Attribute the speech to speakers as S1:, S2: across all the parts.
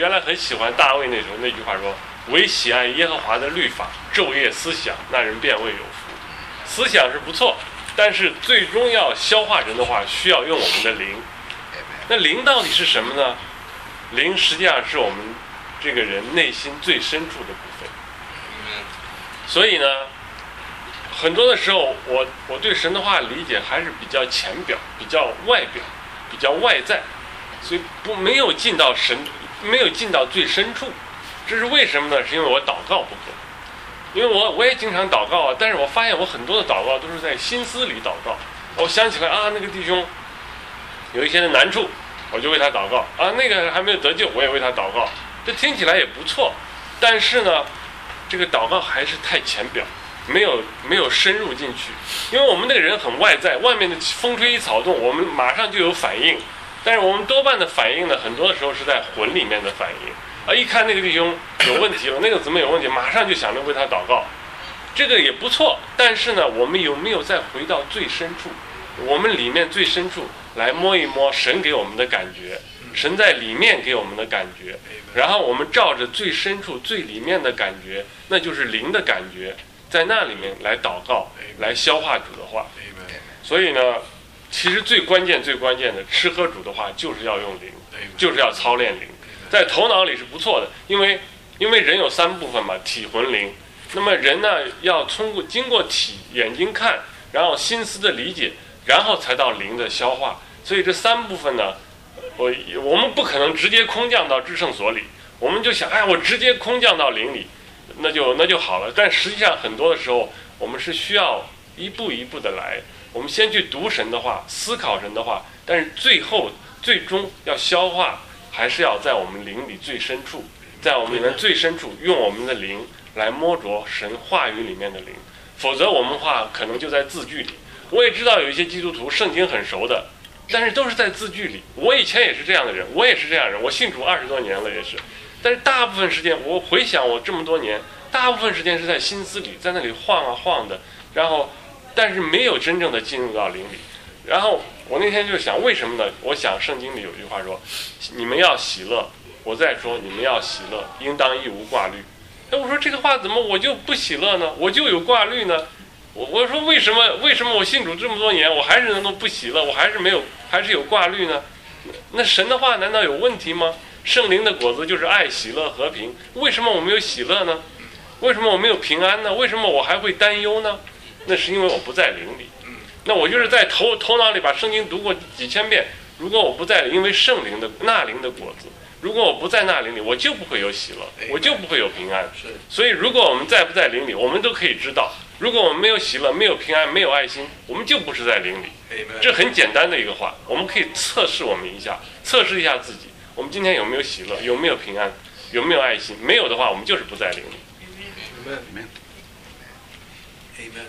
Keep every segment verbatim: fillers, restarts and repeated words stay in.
S1: 原来很喜欢大卫那种那句话说：“唯喜爱耶和华的律法，昼夜思想，那人便为有福。”思想是不错，但是最终要消化人的话，需要用我们的灵。那灵到底是什么呢？灵实际上是我们这个人内心最深处的部分。所以呢，很多的时候，我我对神的话理解还是比较浅表、比较外表、比较外在，所以不没有进到神，没有进到最深处。这是为什么呢？是因为我祷告不够。因为我我也经常祷告啊，但是我发现我很多的祷告都是在心思里祷告。我想起来啊，那个弟兄有一些的难处，我就为他祷告啊，那个还没有得救，我也为他祷告。这听起来也不错，但是呢，这个祷告还是太浅表，没有没有深入进去。因为我们那个人很外在，外面的风吹一草动，我们马上就有反应。但是我们多半的反应呢，很多的时候是在魂里面的反应啊。一看那个弟兄有问题了，那个怎么有问题，马上就想着为他祷告，这个也不错。但是呢，我们有没有再回到最深处？我们里面最深处来摸一摸神给我们的感觉，神在里面给我们的感觉，然后我们照着最深处最里面的感觉，那就是灵的感觉，在那里面来祷告，来消化主的话。所以呢，其实最关键最关键的吃喝主的话，就是要用灵，就是要操练灵。在头脑里是不错的，因为因为人有三部分嘛，体魂灵。那么人呢，要通过经过体眼睛看，然后心思的理解，然后才到灵的消化。所以这三部分呢，我我们不可能直接空降到至圣所里，我们就想，哎，我直接空降到灵里，那就那就好了。但实际上很多的时候，我们是需要一步一步的来。我们先去读神的话，思考神的话，但是最后最终要消化，还是要在我们灵里最深处，在我们里面最深处，用我们的灵来摸着神话语里面的灵。否则我们话可能就在字句里。我也知道有一些基督徒圣经很熟的，但是都是在字句里。我以前也是这样的人，我也是这样的人，我信主二十多年了也是。但是大部分时间，我回想我这么多年，大部分时间是在心思里，在那里晃啊晃的，然后但是没有真正的进入到灵里。然后我那天就想，为什么呢？我想圣经里有句话说，你们要喜乐。我再说，你们要喜乐，应当一无挂虑。那我说这个话怎么我就不喜乐呢？我就有挂虑呢？我我说为什么为什么我信主这么多年，我还是能够不喜乐，我还是没有还是有挂虑呢？那神的话难道有问题吗？圣灵的果子就是爱、喜乐、和平，为什么我没有喜乐呢？为什么我没有平安呢？为什么我还会担忧呢？那是因为我不在灵里。那我就是在头头脑里把圣经读过几千遍，如果我不在，因为圣灵的那灵的果子，如果我不在那灵里，我就不会有喜乐，我就不会有平安。所以如果我们在不在灵里，我们都可以知道，如果我们没有喜乐，没有平安，没有爱心，我们就不是在灵里。这很简单的一个话，我们可以测试我们一下，测试一下自己，我们今天有没有喜乐，有没有平安，有没有爱心？没有的话，我们就是不在灵里。
S2: Amen. Amen.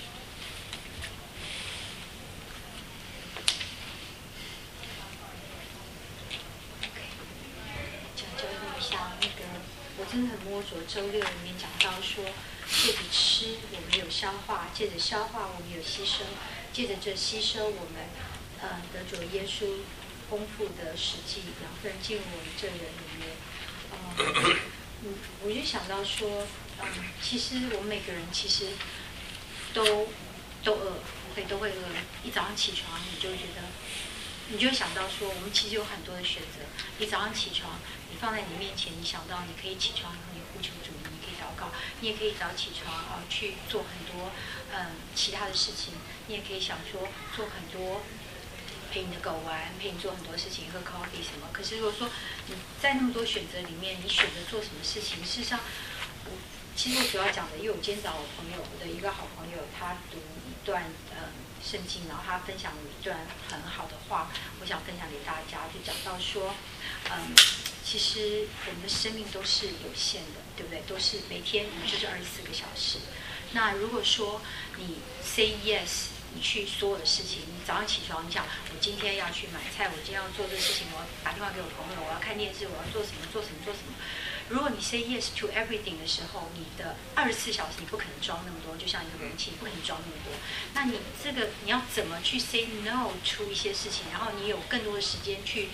S3: 我真的很摸着周六里面讲到说，借着吃我们有消化，借着消化我们有吸收，借着这吸收我们呃得着耶稣丰富的实际养分进入我们这人里面。呃、嗯，我就想到说，嗯，其实我们每个人其实都都饿，会都会饿。一早上起床，你就会觉得。你就会想到说，我们其实有很多的选择。你早上起床，你放在你面前，你想到你可以起床，你呼求主，你可以祷告，你也可以早起床啊、呃、去做很多嗯其他的事情。你也可以想说做很多陪你的狗玩，陪你做很多事情，喝 coffee 什么。可是如果说你在那么多选择里面，你选择做什么事情，事实上，我其实我主要讲的，因为我今天找我朋友我的一个好朋友，他读一段嗯。圣经，然后他分享了一段很好的话，我想分享给大家，就讲到说，嗯，其实我们的生命都是有限的，对不对？都是每天我们就是二十四个小时。那如果说你 say yes， 你去所有的事情，你早上起床，你想我今天要去买菜，我今天要做这个事情，我要打电话给我朋友，我要看电视，我要做什么做什么做什么。如果你 say yes to everything 的时候，你的二十四小时你不可能装那么多，就像一个容器，你不可能装那么多。那你这个你要怎么去 say no to 一些事情，然后你有更多的时间去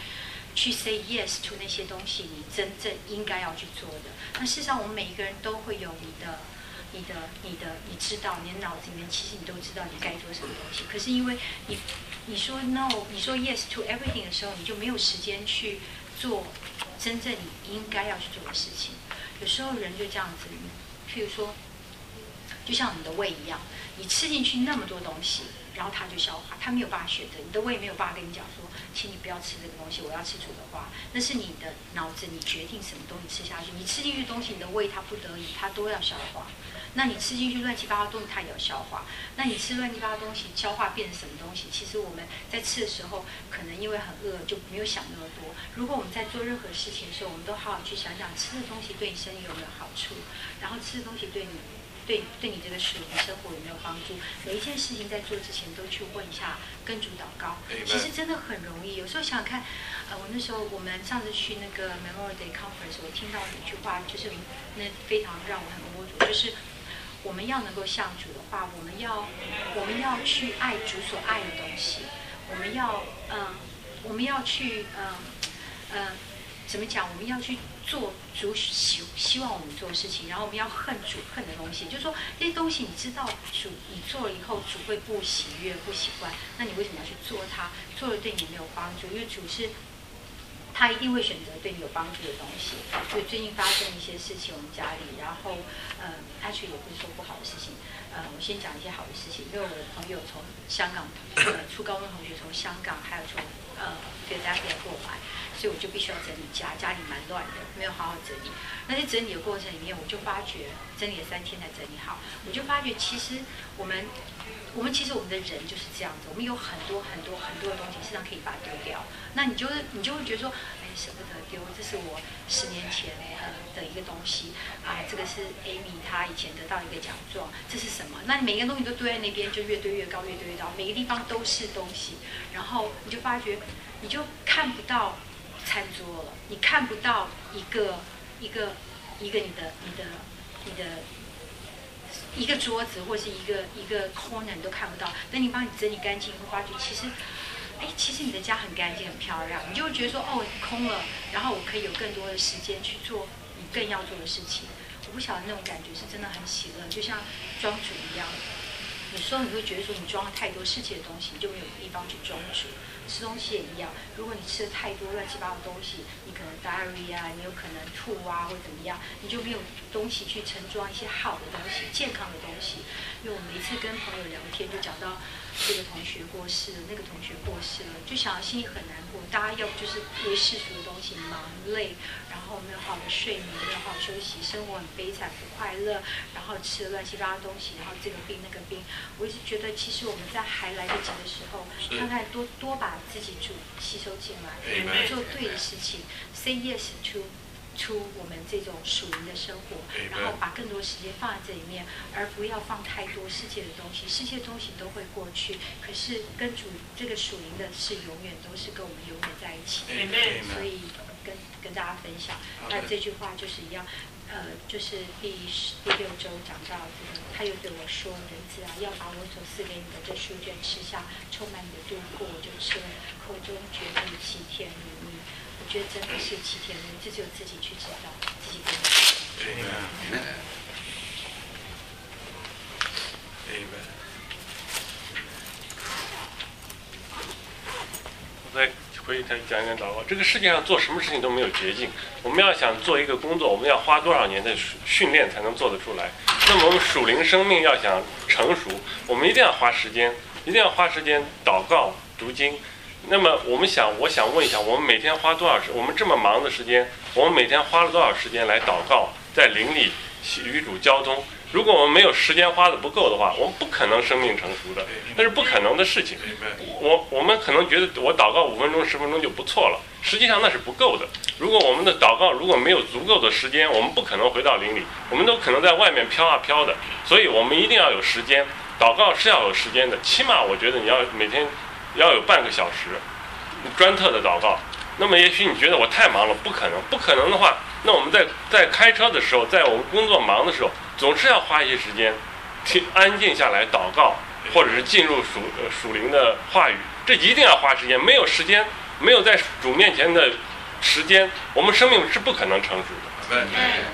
S3: 去 say yes to 那些东西，你真正应该要去做的。那事实上，我们每一个人都会有你的、你的、你的，你知道，你的脑子里面其实你都知道你该做什么东西。可是因为你你说 no， 你说 yes to everything 的时候，你就没有时间去做真正你应该要去做的事情。有时候人就这样子，譬如说，就像你的胃一样，你吃进去那么多东西。然后他就消化，他没有办法选择，你的胃没有办法跟你讲说，请你不要吃这个东西，我要吃煮的花。那是你的脑子，你决定什么东西吃下去。你吃进去的东西，你的胃它不得已，它都要消化。那你吃进去乱七八糟的东西，它也要消化。那你吃乱七八糟的东西，消化变成什么东西？其实我们在吃的时候，可能因为很饿，就没有想那么多。如果我们在做任何事情的时候，我们都好好去想想，吃的东西对你身体有没有好处，然后吃的东西对你。对对你这个属灵生活有没有帮助？每一件事情在做之前都去问一下，跟主祷告。其实真的很容易。有时候想想看，呃，我那时候我们上次去那个 Memorial Day Conference， 我听到一句话，就是那非常让我很摸主，就是我们要能够像主的话，我们要我们要去爱主所爱的东西，我们要嗯、呃，我们要去嗯嗯。呃呃怎么讲？我们要去做主希希望我们做的事情，然后我们要恨主恨的东西。就是说，这些东西你知道主你做了以后，主会不喜悦、不习惯，那你为什么要去做它？做了对你没有帮助，因为主是他一定会选择对你有帮助的东西。所以最近发生一些事情，我们家里，然后呃 ，actually 也不是说不好的事情。呃，我先讲一些好的事情，因为我的朋友从香港，呃，初高中同学从香港还有从呃 Philadelphia 过来。所以我就必须要整理家，家里蛮乱的，没有好好整理。那在整理的过程里面，我就发觉整理了三天才整理好，我就发觉其实我们，我们其实我们的人就是这样子，我们有很多很多很多的东西，实际上可以把它丢掉。那你就你就会觉得说，哎，舍不得丢，这是我十年前呃的一个东西啊，这个是 Amy 她以前得到一个奖状，这是什么？那你每个东西都堆在那边，就越堆越高，越堆越高，每个地方都是东西，然后你就发觉，你就看不到。餐桌了，你看不到一个一个一个你的你的你的一个桌子或是一个一个 corner 你都看不到。等你帮你整理干净，你会发觉其实，哎，其实你的家很干净很漂亮，你就会觉得说哦空了，然后我可以有更多的时间去做你更要做的事情。我不晓得那种感觉是真的很喜乐，就像庄主一样。有时候你会觉得说你装了太多世界的东西，你就没有地方去装主。吃东西也一样，如果你吃了太多乱七八糟的东西，你可能 diarrhea， 你有可能吐啊或怎么样，你就没有东西去盛装一些好的东西、健康的东西。因为我每一次跟朋友聊天，就讲到这个同学过世了，那个同学过世了，就想到心里很难过。大家要不就是为世俗的东西忙累，然后没有好的睡眠，没有好好休息，生活很悲惨不快乐，然后吃了乱七八糟的东西，然后这个病那个病。我一直觉得，其实我们在还来得及的时候，看看多多把自己主吸收进来，我们做对的事情 ，say yes to to 我们这种属灵的生活，然后把更多时间放在这里面，而不要放太多世界的东西。世界的东西都会过去，可是跟主这个属灵的是永远都是跟我们永远在一起。所以跟跟大家分享，那这句话就是一样。呃，就是第第六周讲到这个，他又对我说：“人子啊，要把我所赐给你的这书卷吃下，充满你的肚腹。”我就吃了，口中觉得其甜如蜜。我觉得真的是其甜如蜜，这只有自己去知道，自己跟我说。
S2: Amen. Amen.
S1: 我再回头讲一讲祷告。这个世界上做什么事情都没有捷径。我们要想做一个工作，我们要花多少年的训练才能做得出来？那么我们属灵生命要想成熟，我们一定要花时间，一定要花时间祷告、读经。那么我们想，我想问一下，我们每天花多少时？我们这么忙的时间，我们每天花了多少时间来祷告，在灵里与主交通？如果我们没有时间花的不够的话，我们不可能生命成熟的，那是不可能的事情。我我们可能觉得我祷告五分钟、十分钟就不错了，实际上那是不够的。如果我们的祷告如果没有足够的时间，我们不可能回到灵里，我们都可能在外面飘啊飘的。所以我们一定要有时间，祷告是要有时间的，起码我觉得你要每天要有半个小时专特的祷告。那么也许你觉得我太忙了，不可能，不可能的话，那我们在在开车的时候，在我们工作忙的时候，总是要花一些时间，听安静下来祷告，或者是进入属呃属灵的话语，这一定要花时间。没有时间， 没有在主面前的时间，我们生命是不可能成熟的。
S2: Amen. Amen. Amen.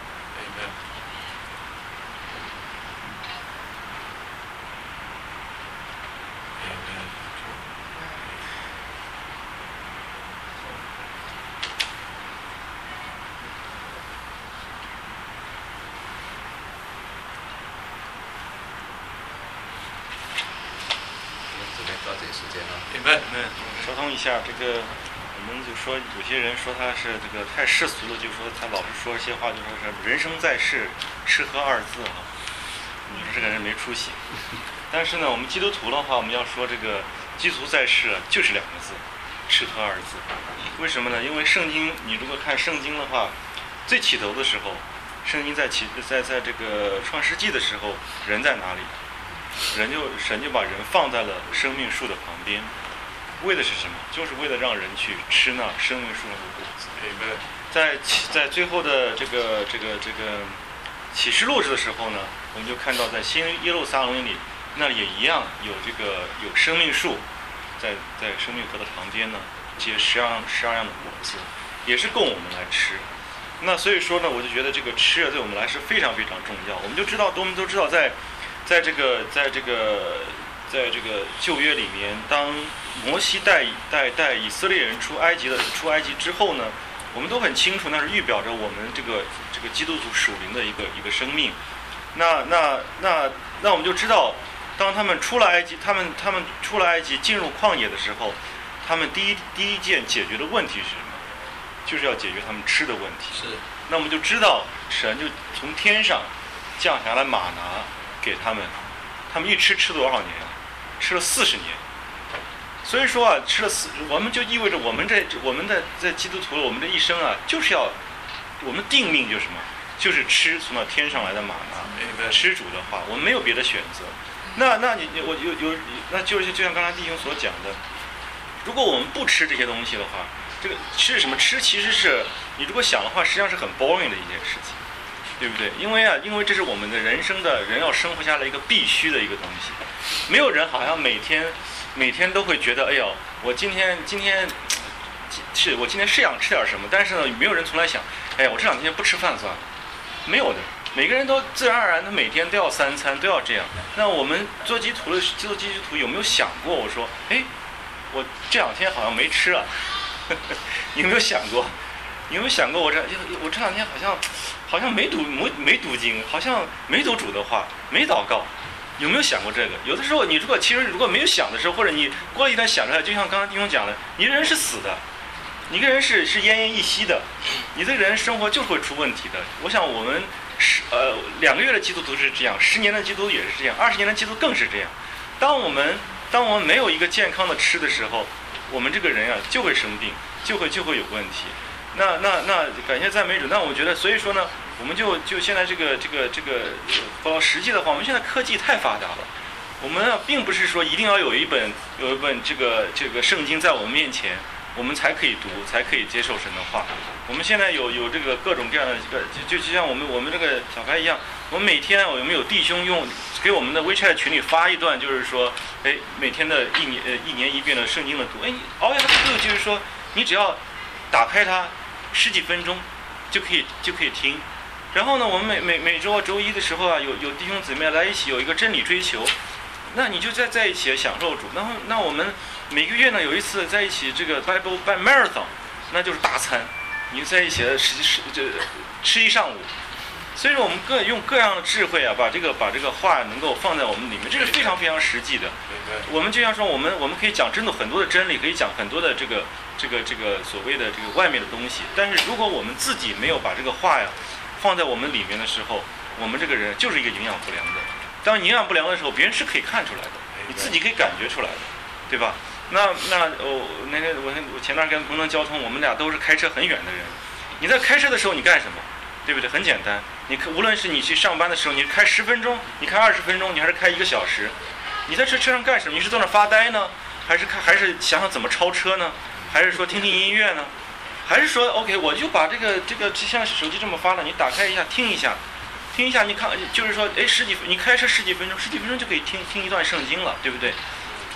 S4: 说通一下这个，我们就说有些人说他是这个太世俗了，就说他老是说一些话，就说是人生在世，吃喝二字啊，你说这个人没出息。但是呢，我们基督徒的话，我们要说这个基督徒在世就是两个字，吃喝二字。为什么呢？因为圣经，你如果看圣经的话，最起头的时候，圣经在起在在这个创世纪的时候，人在哪里？人就神就把人放在了生命树的旁边，为的是什么？就是为了让人去吃那生命树上的果子。在在最后的这个这个这个启示录的时候呢，我们就看到在新耶路撒冷里，那里也一样有这个有生命树，在在生命河的旁边呢，结十二十二样的果子，也是供我们来吃。那所以说呢，我就觉得这个吃啊，对我们来说非常非常重要。我们就知道，我们都知道在。在这个，在这个，在这个旧约里面，当摩西带带带以色列人出埃及的出埃及之后呢，我们都很清楚，那是预表着我们这个这个基督徒属灵的一个一个生命。那那那那我们就知道，当他们出了埃及，他们他们出了埃及进入旷野的时候，他们第一第一件解决的问题是什么？就是要解决他们吃的问题。
S2: 是。
S4: 那我们就知道，神就从天上降下来玛拿。给他们，他们一吃吃多少年啊？吃了四十年。所以说啊，吃了四，我们就意味着我们这我们的在基督徒，我们这一生啊，就是要我们定命就是什么？就是吃从那天上来的玛拿，吃主的话，我们没有别的选择。那那你我有有，那就是就像刚才弟兄所讲的，如果我们不吃这些东西的话，这个吃什么吃？其实是你如果想的话，实际上是很 boring 的一件事情。对不对？因为啊，因为这是我们的人生的人要生活下来一个必须的一个东西。没有人好像每天每天都会觉得，哎呦，我今天今天是我今天是想吃点什么，但是呢，没有人从来想，哎呀，我这两天不吃饭算了。没有的，每个人都自然而然的每天都要三餐，都要这样。那我们做基督徒的做基督徒有没有想过？我说，哎，我这两天好像没吃啊。你有没有想过？你有没有想过我这我这两天好像好像没读没没读经，好像没读主的话，没祷告，有没有想过这个？有的时候你如果其实如果没有想的时候，或者你过了一段想出来，就像刚刚弟兄讲的，你这人是死的，你这人是是奄奄一息的，你这个人生活就会出问题的。我想我们十呃两个月的基督徒是这样，十年的基督徒也是这样，二十年的基督徒更是这样。当我们当我们没有一个健康的吃的时候，我们这个人啊就会生病，就会就会有问题。那那那感谢赞美主。那我觉得，所以说呢，我们就就现在这个这个这个，呃，实际的话，我们现在科技太发达了，我们啊并不是说一定要有一本有一本这个这个圣经在我们面前，我们才可以读，才可以接受神的话。我们现在有有这个各种各样的这个，就就像我们我们这个小孩一样，我们每天我们有弟兄用给我们的 WeChat 群里发一段，就是说，哎，每天的一年呃一年一遍的圣经的读，哎，熬夜的读就是说，你只要打开它。十几分钟就可以就可以听，然后呢，我们每每每周周一的时候啊，有有弟兄姊妹来一起有一个真理追求，那你就在在一起享受主。然后那我们每个月呢有一次在一起这个 Bible Marathon， 那就是大餐，你在一起吃吃这吃一上午。所以说我们各用各样的智慧啊，把这个把这个话能够放在我们里面，这是非常非常实际的。我们就像说我们我们可以讲真的很多的真理，可以讲很多的这个这个这个所谓的这个外面的东西，但是如果我们自己没有把这个话呀放在我们里面的时候，我们这个人就是一个营养不良的。当营养不良的时候，别人是可以看出来的，你自己可以感觉出来的，对吧？那那哦，那天我我前段跟彭能交通，我们俩都是开车很远的人。你在开车的时候，你干什么？对不对？很简单，你无论是你去上班的时候，你开十分钟，你开二十分钟，你还是开一个小时，你在车车上干什么？你是坐那发呆呢，还是看，还是想想怎么超车呢？还是说听听音乐呢？还是说 OK， 我就把这个这个像手机这么发了，你打开一下听一下，听一下，你看就是说，哎，十几你开车十几分钟，十几分钟就可以听听一段圣经了，对不对？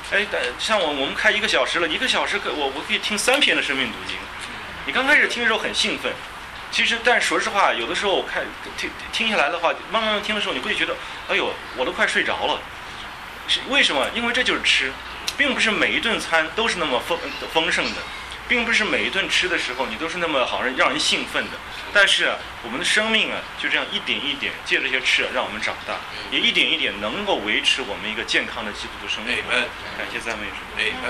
S4: 哎，但像我我们开一个小时了，一个小时可我我可以听三篇的生命读经。你刚开始听的时候很兴奋，其实但说实话，有的时候我看听听下来的话，慢慢听的时候，你会觉得，哎呦，我都快睡着了。是为什么？因为这就是吃，并不是每一顿餐都是那么丰丰盛的，并不是每一顿吃的时候你都是那么好像让人兴奋的。但是啊，我们的生命啊，就这样一点一点借这些吃啊，让我们长大，也一点一点能够维持我们一个健康的基督徒生活。感谢赞美主。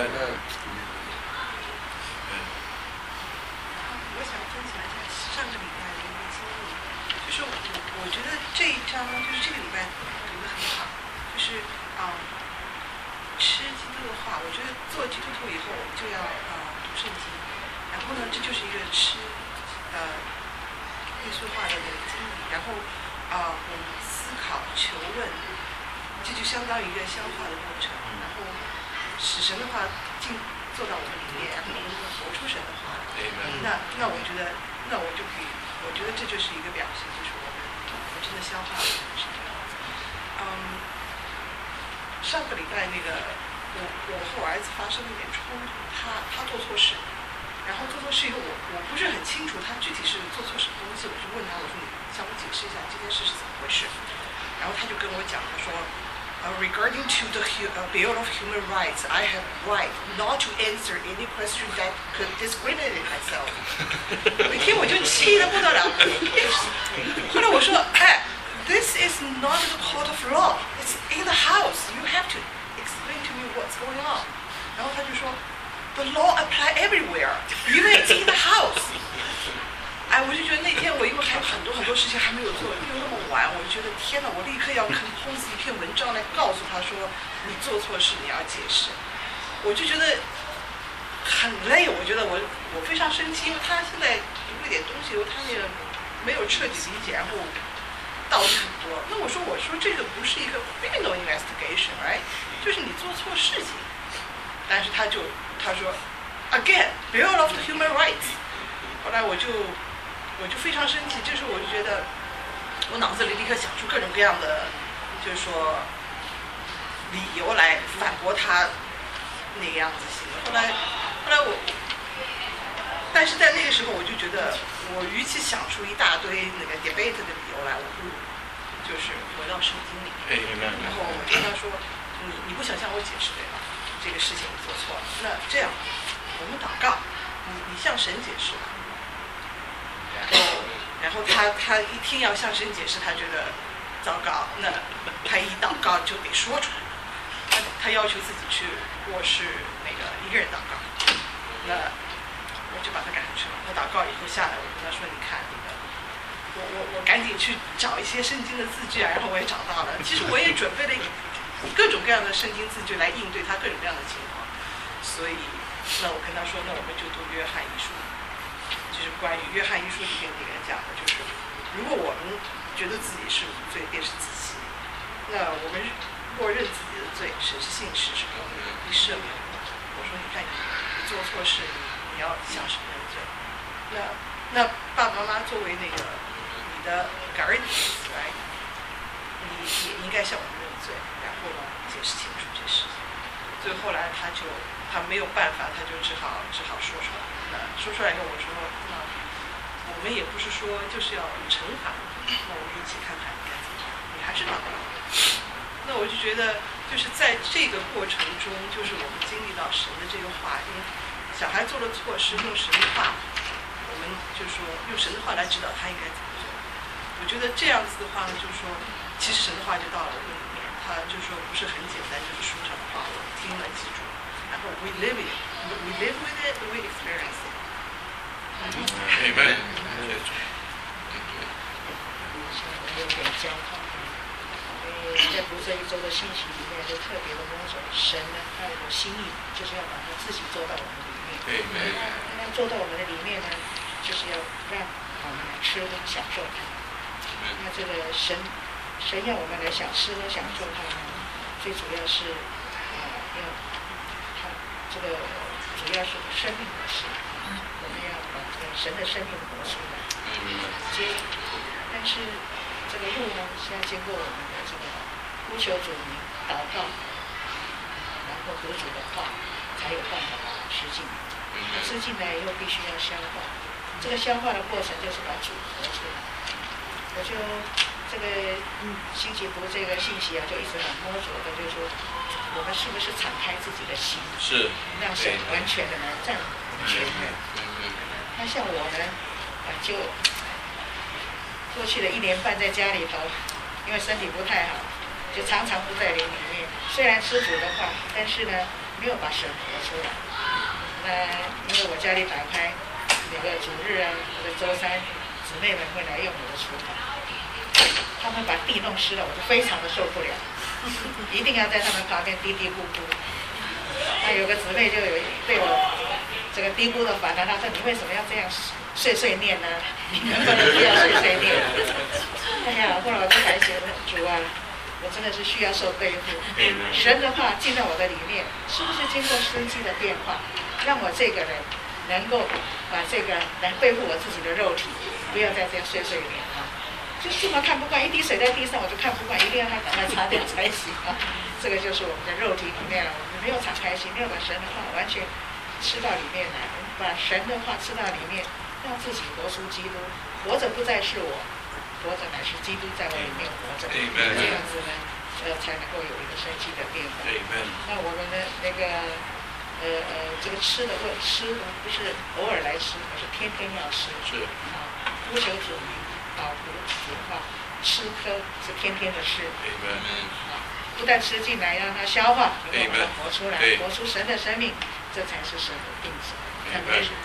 S5: 我想分享一下上个礼拜的一个经历，就是我我觉得这一章就是这个礼拜读得很好，就是啊、嗯，吃基督的话，我觉得做基督徒以后我们就要啊、呃、读圣经，然后呢，这就是一个吃呃耶稣话的那个经历，然后啊、呃、我们思考求问，这就相当于一个消化的过程，然后使神的话进做到我们里面，然后我们能活出神的话。那那我觉得，那我就可以，我觉得这就是一个表现，就是我们我们真的消化了是这样子。嗯，上个礼拜那个我我和我儿子发生了一点冲突，他他做错事，然后做错事以后，我我不是很清楚他具体是做错什么东西，我就问他，我说你向我解释一下这件事是怎么回事，然后他就跟我讲，他说。Uh, regarding to the hu- uh, Bill of Human Rights, I have right not to answer any question that could discriminate myself. 我一听我就气得不得了。后来我说，哎 ，This is not the court of law. It's in the house. You have to explain to me what's going on. 然后他就说 ，The law apply everywhere, even it's in the house. 哎，我就觉得那天我因为还有很多很多事情还没有做，又那么晚，我就觉得天哪，我立刻要 compose 一篇文章来告诉他说，你做错事你要解释。我就觉得很累，我觉得我我非常生气，因为他现在读了点东西，他也没有彻底理解，然后道理很多。那我说我说这个不是一个 criminal investigation， right？ 就是你做错事情，但是他就他说 again Bill of the Human Rights。后来我就我就非常生气，这时候我就觉得我脑子里立刻想出各种各样的，就是说理由来反驳他那个样子行为。后来后来我，但是在那个时候我就觉得，我与其想出一大堆那个 debate 的理由来，我不如就是回到圣经里面，然后我跟他说，你你不想向我解释对吧？这个事情你做错了，那这样我们祷告，你你向神解释吧。然后，然后他他一听要向神解释，他觉得糟糕，那他一祷告就得说出来。他他要求自己去卧室那个一个人祷告，那我就把他赶出去了。他祷告以后下来，我跟他说：“你看那个，我我我赶紧去找一些圣经的字句啊。”然后我也找到了。其实我也准备了各种各样的圣经字句来应对他各种各样的情况。所以，那我跟他说：“那我们就读约翰一书。”就是关于约翰一书里面里面讲的，就是如果我们觉得自己是无罪，便是自欺。那我们默认自己的罪，神是信实，是公义，会赦免我们。我说，你看你做错事，你你要向神认罪。那那爸爸妈妈作为那个你的 guardians， right？ 你也应该向我们认罪，然后呢解释清楚这事情。所以后来他就他没有办法，他就只好只好说出来。那说出来以后，我说那我们也不是说就是要惩罚你，那我们一起看看你该怎么样。你还是祷告。那我就觉得，就是在这个过程中，就是我们经历到神的这个话，因为小孩做了错事，用神的话，我们就说用神的话来指导他应该怎么做。我觉得这样子的话呢，就是说，其实神的话就到了我们里面，他就说不是很简单，就是书上的话，我听了记住，然后 we live it, we live with it, we experience it。
S2: Amen。
S6: 有点交换，因为在读这一周的信息里面，就特别的摸索神呢，他有个心意，就是要把他自己做到我们里面。
S2: Amen。
S6: 那做到我们的里面呢，就是要让我们来吃喝享受它。那这个神，神要我们来享吃喝享受它呢，最主要是啊、呃，要他这个主要是生命模式，我们要把这个神的生命模式来接引。但是这个路呢是要经过我们的这个呼求主名、祷告，然后够得主的话，才有办法把它吃进来。吃进来以后必须要消化，这个消化的过程就是把主活出来。我就这个嗯，星期读这个信息啊，就一直很摸索的，就是说我们是不是敞开自己的心，
S2: 是
S6: 让神完全的来占我们全面。那像我呢，啊就过去的一年半在家里头，因为身体不太好，就常常不在灵里面。虽然吃主的话，但是呢，没有把神活出来。那因为我家里打开那个主日啊，或者周三，姊妹们会来用我的厨房，他们把地弄湿了，我就非常的受不了，一定要在他们旁边嘀嘀咕咕。那有个姊妹就有对我这个嘀咕的反弹，她说：“你为什么要这样碎碎念呢？你能不能不要碎碎念？”哎呀，后来我就才觉得主啊，我真的是需要受对付。神的话进到我的里面，是不是经过生机的变化，让我这个人能够把这个来对付我自己的肉体，不要再这样碎碎念啊！就这么看不惯，一滴水在地上我就看不惯，一定要他赶快擦掉才行啊！这个就是我们的肉体里面了，我们没有敞开心，没有把神的话完全吃到里面来，我们把神的话吃到里面，让自己活出基督，活着不再是我，活着乃是基督在我里面活着，这样子呢，呃，才能够有一个生气的变化。那我们的那个呃呃，这个吃的问吃不是偶尔来吃，而是天天要吃。
S2: 是
S6: 啊，不求主名，保护主话，吃喝是天天的事。啊，不但吃进来，让它消化，能够把它活出来，活出神的生命，这才是神的定旨。看不是？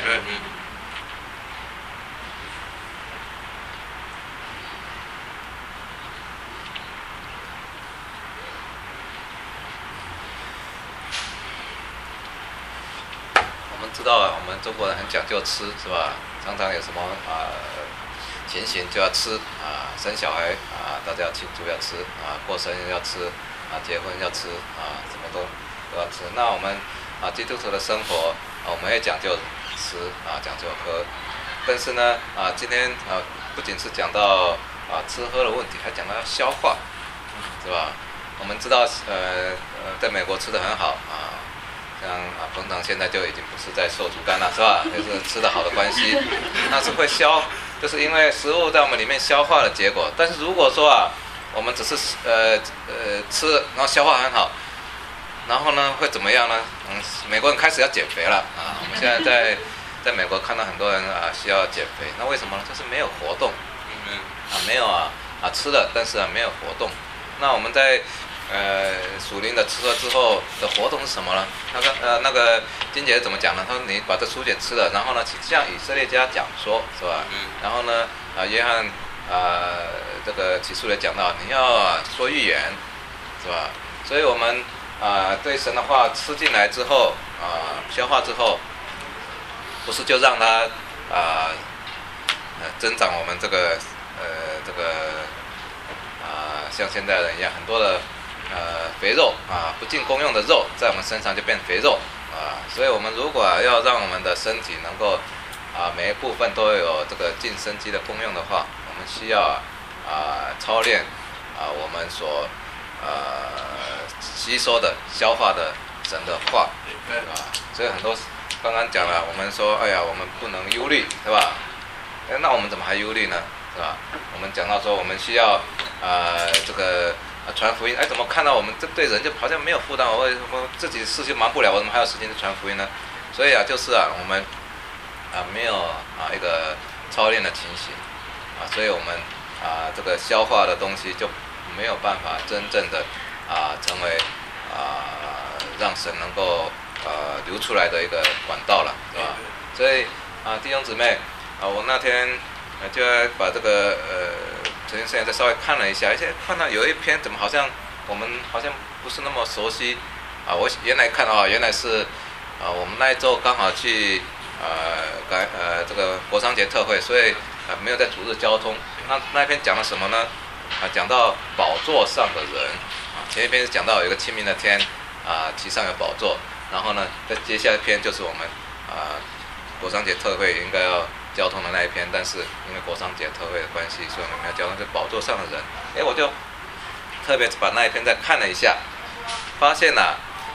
S7: 我们知道啊，我们中国人很讲究吃，是吧？常常有什么啊、呃、情形就要吃啊，生小孩啊，大家要庆祝要吃啊，过生日要吃啊，结婚要吃啊，什么都都要吃。那我们啊基督徒的生活啊，我们也讲究吃啊，讲究喝。但是呢啊，今天啊不仅是讲到啊吃喝的问题，还讲到要消化，是吧？我们知道呃呃，在美国吃得很好啊。像啊，彭长现在就已经不是在受主干了，是吧？就是吃得好的关系，那是会消，就是因为食物在我们里面消化的结果。但是如果说啊，我们只是呃呃吃，然后消化很好，然后呢会怎么样呢？嗯，美国人开始要减肥了啊！我们现在在在美国看到很多人啊需要减肥，那为什么呢？就是没有活动，啊没有啊啊吃了，但是啊没有活动。那我们在呃，属灵的吃了之后的活动是什么呢？那个呃，那个金姐怎么讲呢？她说你把这书卷吃了，然后呢，向以色列家讲说，是吧？嗯。然后呢，啊、呃，约翰啊、呃，这个启示录讲到你要说预言，是吧？所以我们啊、呃，对神的话吃进来之后啊、呃，消化之后，不是就让它啊呃增长我们这个呃这个啊、呃、像现代人一样很多的。呃，肥肉啊，不尽功用的肉，在我们身上就变肥肉啊。所以，我们如果、啊、要让我们的身体能够啊，每一部分都有这个尽生机的功用的话，我们需要啊，啊操练啊，我们所呃吸收的、消化的神的话，对吧？所以很多刚刚讲了，我们说，哎呀，我们不能忧虑，对吧？哎，那我们怎么还忧虑呢？是吧？我们讲到说，我们需要啊，这个。啊，传福音，哎，怎么看到我们这对人就好像没有负担？我为什么自己事情忙不了，我怎么还有时间去传福音呢？所以啊，就是啊，我们啊没有啊一个操练的情形啊，所以我们啊这个消化的东西就没有办法真正的啊成为啊让神能够呃流出来的一个管道了，是吧？所以啊，弟兄姊妹啊，我那天就要把这个呃。昨天现在稍微看了一下，而且看到有一篇怎么好像我们好像不是那么熟悉啊！我原来看啊，原来是啊，我们那一周刚好去呃改呃这个国商节特会，所以呃没有在主日交通。那那一篇讲了什么呢？啊，讲到宝座上的人啊，前一篇是讲到有一个清明的天啊，其上有宝座，然后呢，再接下一篇就是我们啊国商节特会应该要。交通的那一篇，但是因为国商节特会的关系，所以我们要交通是宝座上的人。哎，我就特别把那一篇再看了一下，发现呐、啊，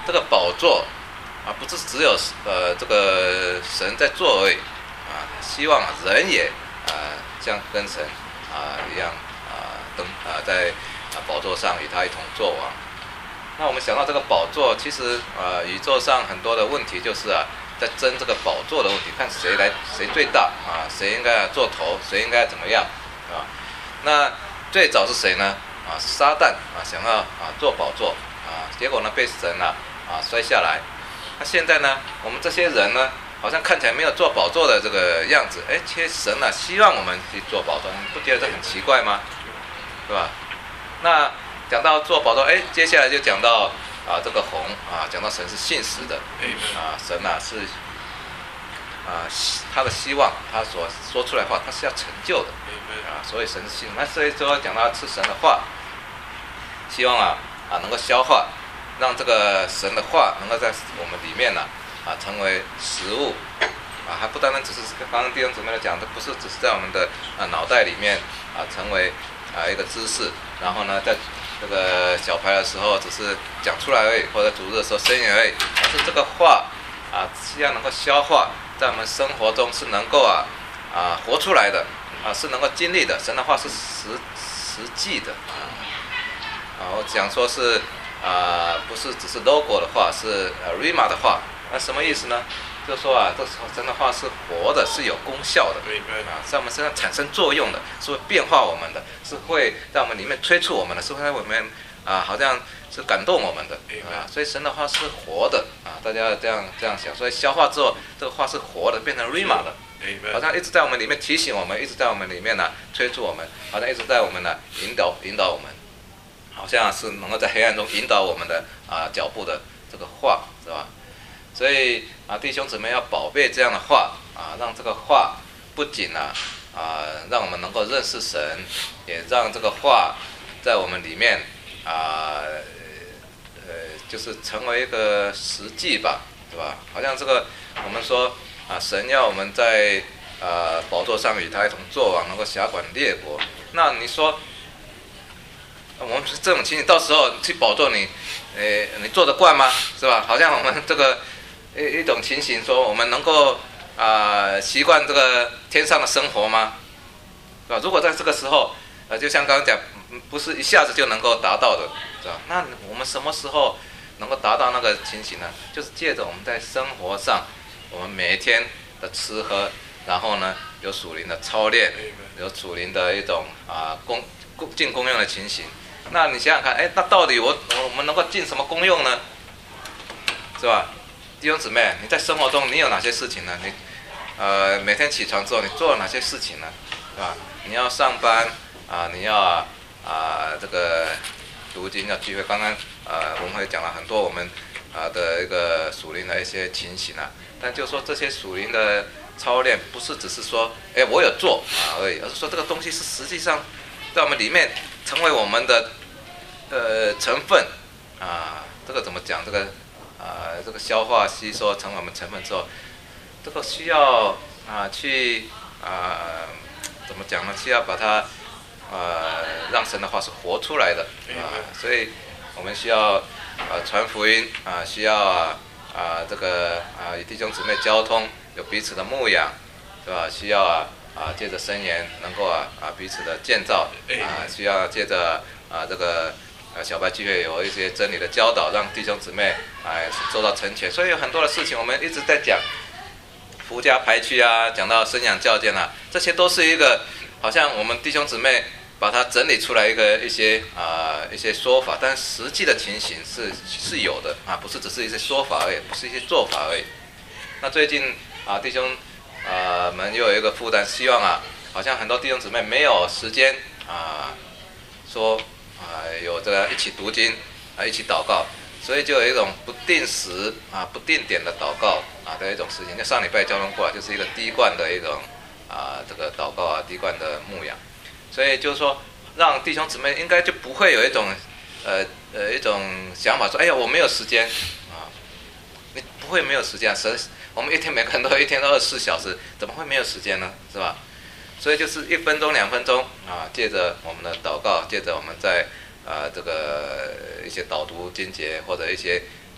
S7: 这个宝座啊，不是只有呃这个神在做而已啊，希望人也啊像跟神啊一样啊登啊在啊宝座上与他一同作王。那我们想到这个宝座，其实啊宇宙上很多的问题就是啊在争这个宝座的问题，看谁来谁最大啊，谁应该做头，谁应该怎么样啊？那最早是谁呢？啊，撒旦啊想要啊做宝座啊，结果呢被神啊啊摔下来。那现在呢，我们这些人呢，好像看起来没有做宝座的这个样子，哎，其实神啊希望我们去做宝座，你不觉得这很奇怪吗？对吧？那讲到做宝座，哎，接下来就讲到啊这个红啊，讲到神是信实的，啊神啊是啊他的希望，他所说出来的话，他是要成就的，啊，所以神是信。那所以说讲到吃神的话，希望啊啊能够消化，让这个神的话能够在我们里面呢 啊, 啊成为食物，啊还不单单只是刚刚弟兄姊妹讲的，不是只是在我们的啊脑袋里面啊成为啊一个知识，然后呢在这个小牌的时候只是讲出来而已，或者主日的时候声言而已，而是这个话啊是要能够消化，在我们生活中是能够啊啊活出来的啊，是能够经历的。神的话是实实际的啊，我讲说是啊不是只是 logo 的话，是呃 rima 的话，那什么意思呢？就是说啊，这神的话是活的，是有功效的啊，在我们身上产生作用的，是会变化我们的，是会在我们里面催促我们的，是会在我们啊，好像是感动我们的啊。所以神的话是活的啊，大家要这样这样想。所以消化之后，这个话是活的，变成 rima 的，好像一直在我们里面提醒我们，一直在我们里面呢、啊、催促我们，好像一直在我们呢、啊、引导引导我们，好像是能够在黑暗中引导我们的啊脚步的这个话，是吧？所以啊，弟兄姊妹要宝贝这样的话啊，让这个话不仅啊啊，让我们能够认识神，也让这个话在我们里面啊呃，就是成为一个实际吧，对吧？好像这个我们说啊，神要我们在啊宝座上与他一同作王，能够辖管列国。那你说，我们这种情形，到时候去宝座你，呃，你做得惯吗？是吧？好像我们这个。一一种情形，说我们能够啊习惯这个天上的生活吗？是吧？如果在这个时候，呃，就像刚刚讲，不是一下子就能够达到的，是吧？那我们什么时候能够达到那个情形呢？就是借着我们在生活上，我们每一天的吃喝，然后呢有属灵的操练，有属灵的一种啊功尽功用的情形。那你想想看，哎，那到底我我们能够尽什么功用呢？是吧？弟兄姊妹，你在生活中你有哪些事情呢？你，呃，每天起床之后你做了哪些事情呢？是吧？你要上班啊，你要啊、呃、这个读经要聚会。刚刚呃文慧讲了很多我们啊、呃、的一个属灵的一些情形啊，但就是说这些属灵的操练不是只是说，哎我有做啊而已，而是说这个东西是实际上在我们里面成为我们的呃成分啊。这个怎么讲？这个。啊、呃，这个消化吸收成为我们成分之后，这个需要啊、呃、去啊、呃、怎么讲呢？需要把它呃让神的话是活出来的啊、呃，所以我们需要啊、呃、传福音啊、呃，需要啊啊、呃、这个啊、呃、与弟兄姊妹交通，有彼此的牧养，对吧？需要啊啊借着箴言能够啊啊彼此的建造啊，需要借着啊这个。呃，小白聚会有一些真理的教导，让弟兄姊妹哎受到成全，所以有很多的事情我们一直在讲福家排区啊，讲到生养教监啊，这些都是一个好像我们弟兄姊妹把它整理出来一个一些啊、呃、一些说法，但实际的情形是是有的啊，不是只是一些说法而已，不是一些做法而已。那最近啊弟兄啊们又有一个负担，希望啊好像很多弟兄姊妹没有时间啊说。啊，有这个一起读经啊，一起祷告，所以就有一种不定时啊、不定点的祷告啊的一种事情。就上礼拜交通过来，就是一个滴灌的一种啊，这个祷告啊，滴灌的牧养。所以就是说，让弟兄姊妹应该就不会有一种呃呃一种想法说，哎呀，我没有时间啊，你不会没有时间啊，神，我们一天每个人都一天都二十四小时，怎么会没有时间呢？是吧？所以就是一分钟、两分钟啊，借着我们的祷告，借着我们在啊这个一些导读经节或者一些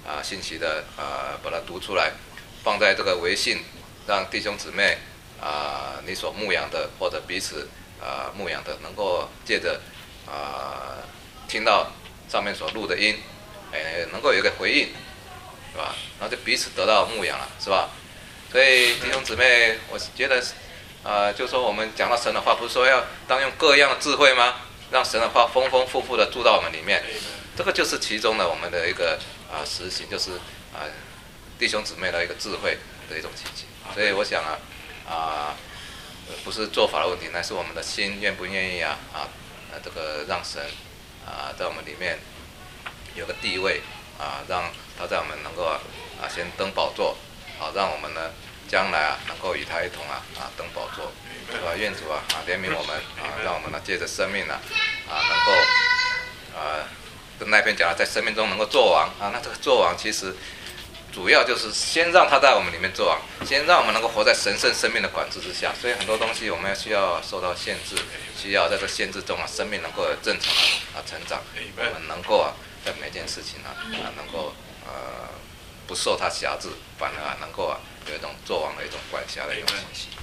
S7: 啊信息的啊把它读出来，放在这个微信，让弟兄姊妹啊你所牧养的或者彼此啊牧养的，能够借着啊听到上面所录的音，哎能够有一个回应，是吧？然后就彼此得到牧养了，是吧？所以弟兄姊妹，我觉得。呃，就说我们讲到神的话，不是说要当用各样的智慧吗？让神的话丰丰富富的住到我们里面，这个就是其中的我们的一个啊、呃、实行，就是啊、呃、弟兄姊妹的一个智慧的一种奇迹。所以我想啊啊、呃、不是做法的问题，乃是我们的心愿不愿意啊啊呃这个让神啊、呃、在我们里面有个地位啊，让他在我们能够啊先登宝座，好、啊、让我们呢。将来啊，能够与他一同啊啊登宝座，是吧？愿主啊啊怜悯我们啊，让我们呢借着生命呢啊能够啊跟那边讲在生命中能够做王啊。那这个做王其实主要就是先让他在我们里面做王，先让我们能够活在神圣生命的管制之下。所以很多东西我们要需要受到限制，需要在这限制中啊，生命能够正常的啊成长，我们能够啊在每件事情啊啊能够呃不受他辖制，反而啊能够啊。有一种作王的一种管辖的一种信息。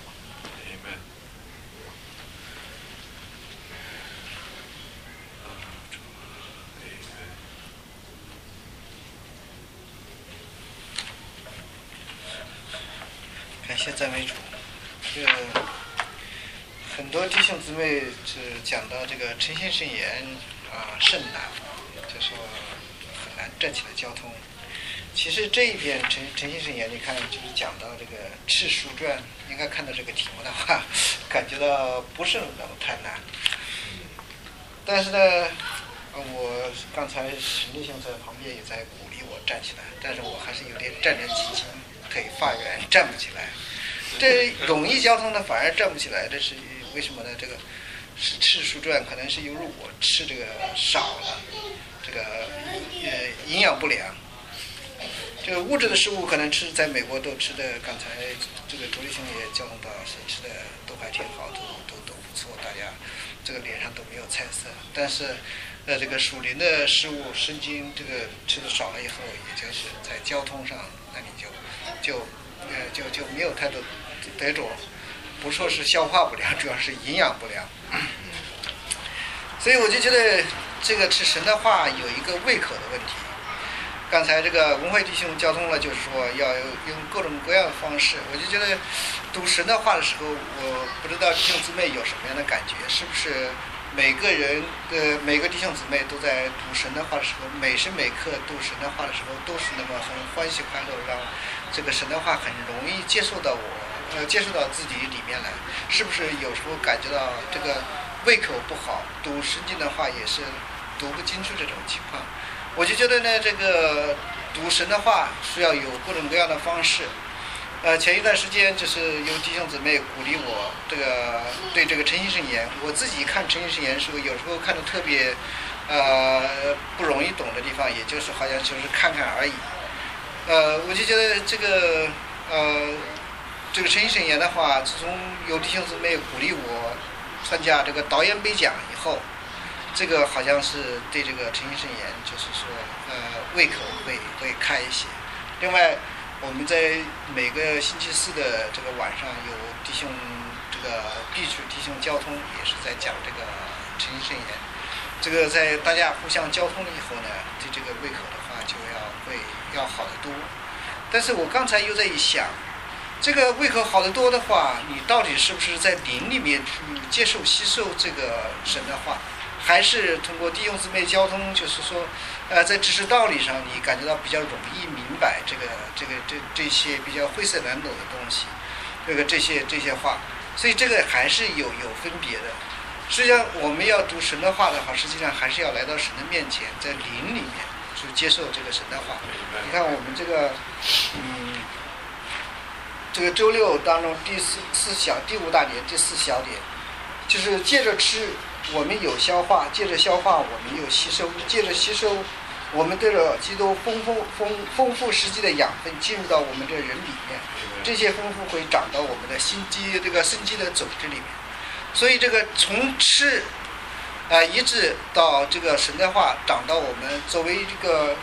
S8: 感谢赞美主。这个很多弟兄姊妹是讲到这个诚心圣言啊甚难，就说很难站起来交通。其实这一篇诚诚心圣言，你看就是讲到这个赤书传，应该看到这个题目的话，感觉到不是那么太难。但是呢，我刚才陈立兄在旁边也在鼓励我站起来，但是我还是有点战战兢兢，腿发软，站不起来。这容易交通的反而站不起来，这是为什么呢？这个是赤书传，可能是由于我吃这个少了，这个呃营养不良。这个物质的食物可能吃在美国都吃的，刚才这个周立兄也交通到，吃的都还挺好，都都都不错，大家这个脸上都没有菜色。但是，呃，这个属灵的食物，圣经这个吃的少了以后，也就是在交通上，那你就就呃就就没有太多得着，不说是消化不良，主要是营养不良。所以我就觉得这个吃神的话有一个胃口的问题。刚才这个文慧弟兄交通了，就是说要用各种各样的方式。我就觉得读神的话的时候，我不知道弟兄姊妹有什么样的感觉，是不是每个人呃每个弟兄姊妹都在读神的话的时候，每时每刻读神的话的时候，都是那么很欢喜快乐，让这个神的话很容易接受到我呃接受到自己里面来。是不是有时候感觉到这个胃口不好，读圣经的话也是读不进去这种情况？我就觉得呢，这个读神的话是要有各种各样的方式。呃，前一段时间就是有弟兄姊妹鼓励我，这个对这个诚心圣言，我自己看诚心圣言的时候，有时候看的特别呃不容易懂的地方，也就是好像就是看看而已。呃，我就觉得这个呃这个诚心圣言的话，自从有弟兄姊妹鼓励我参加这个导演杯奖以后。这个好像是对这个诚心圣言，就是说，呃，胃口会会开一些。另外，我们在每个星期四的这个晚上，有弟兄这个必须弟兄交通，也是在讲这个诚心圣言。这个在大家互相交通了以后呢，对这个胃口的话就要会要好得多。但是我刚才又在一想，这个胃口好得多的话，你到底是不是在灵里面去接受吸收这个神的话？还是通过弟兄姊妹交通，就是说，呃，在知识道理上，你感觉到比较容易明白这个、这个、这这些比较晦涩难懂的东西，这个这些这些话，所以这个还是有有分别的。实际上，我们要读神的话的话，实际上还是要来到神的面前，在灵里面去接受这个神的话。你看我们这个，嗯，这个周六当中第四四小第五大点第四小点，就是借着吃。我们有消化，借着消化我们有吸收，借着吸收我们对着基督丰富丰丰富实际的养分进入到我们这人里面，这些丰富会长到我们的心肌这个生机的组织里面。所以这个从吃啊、呃、一直到这个神的话长到我们作为这个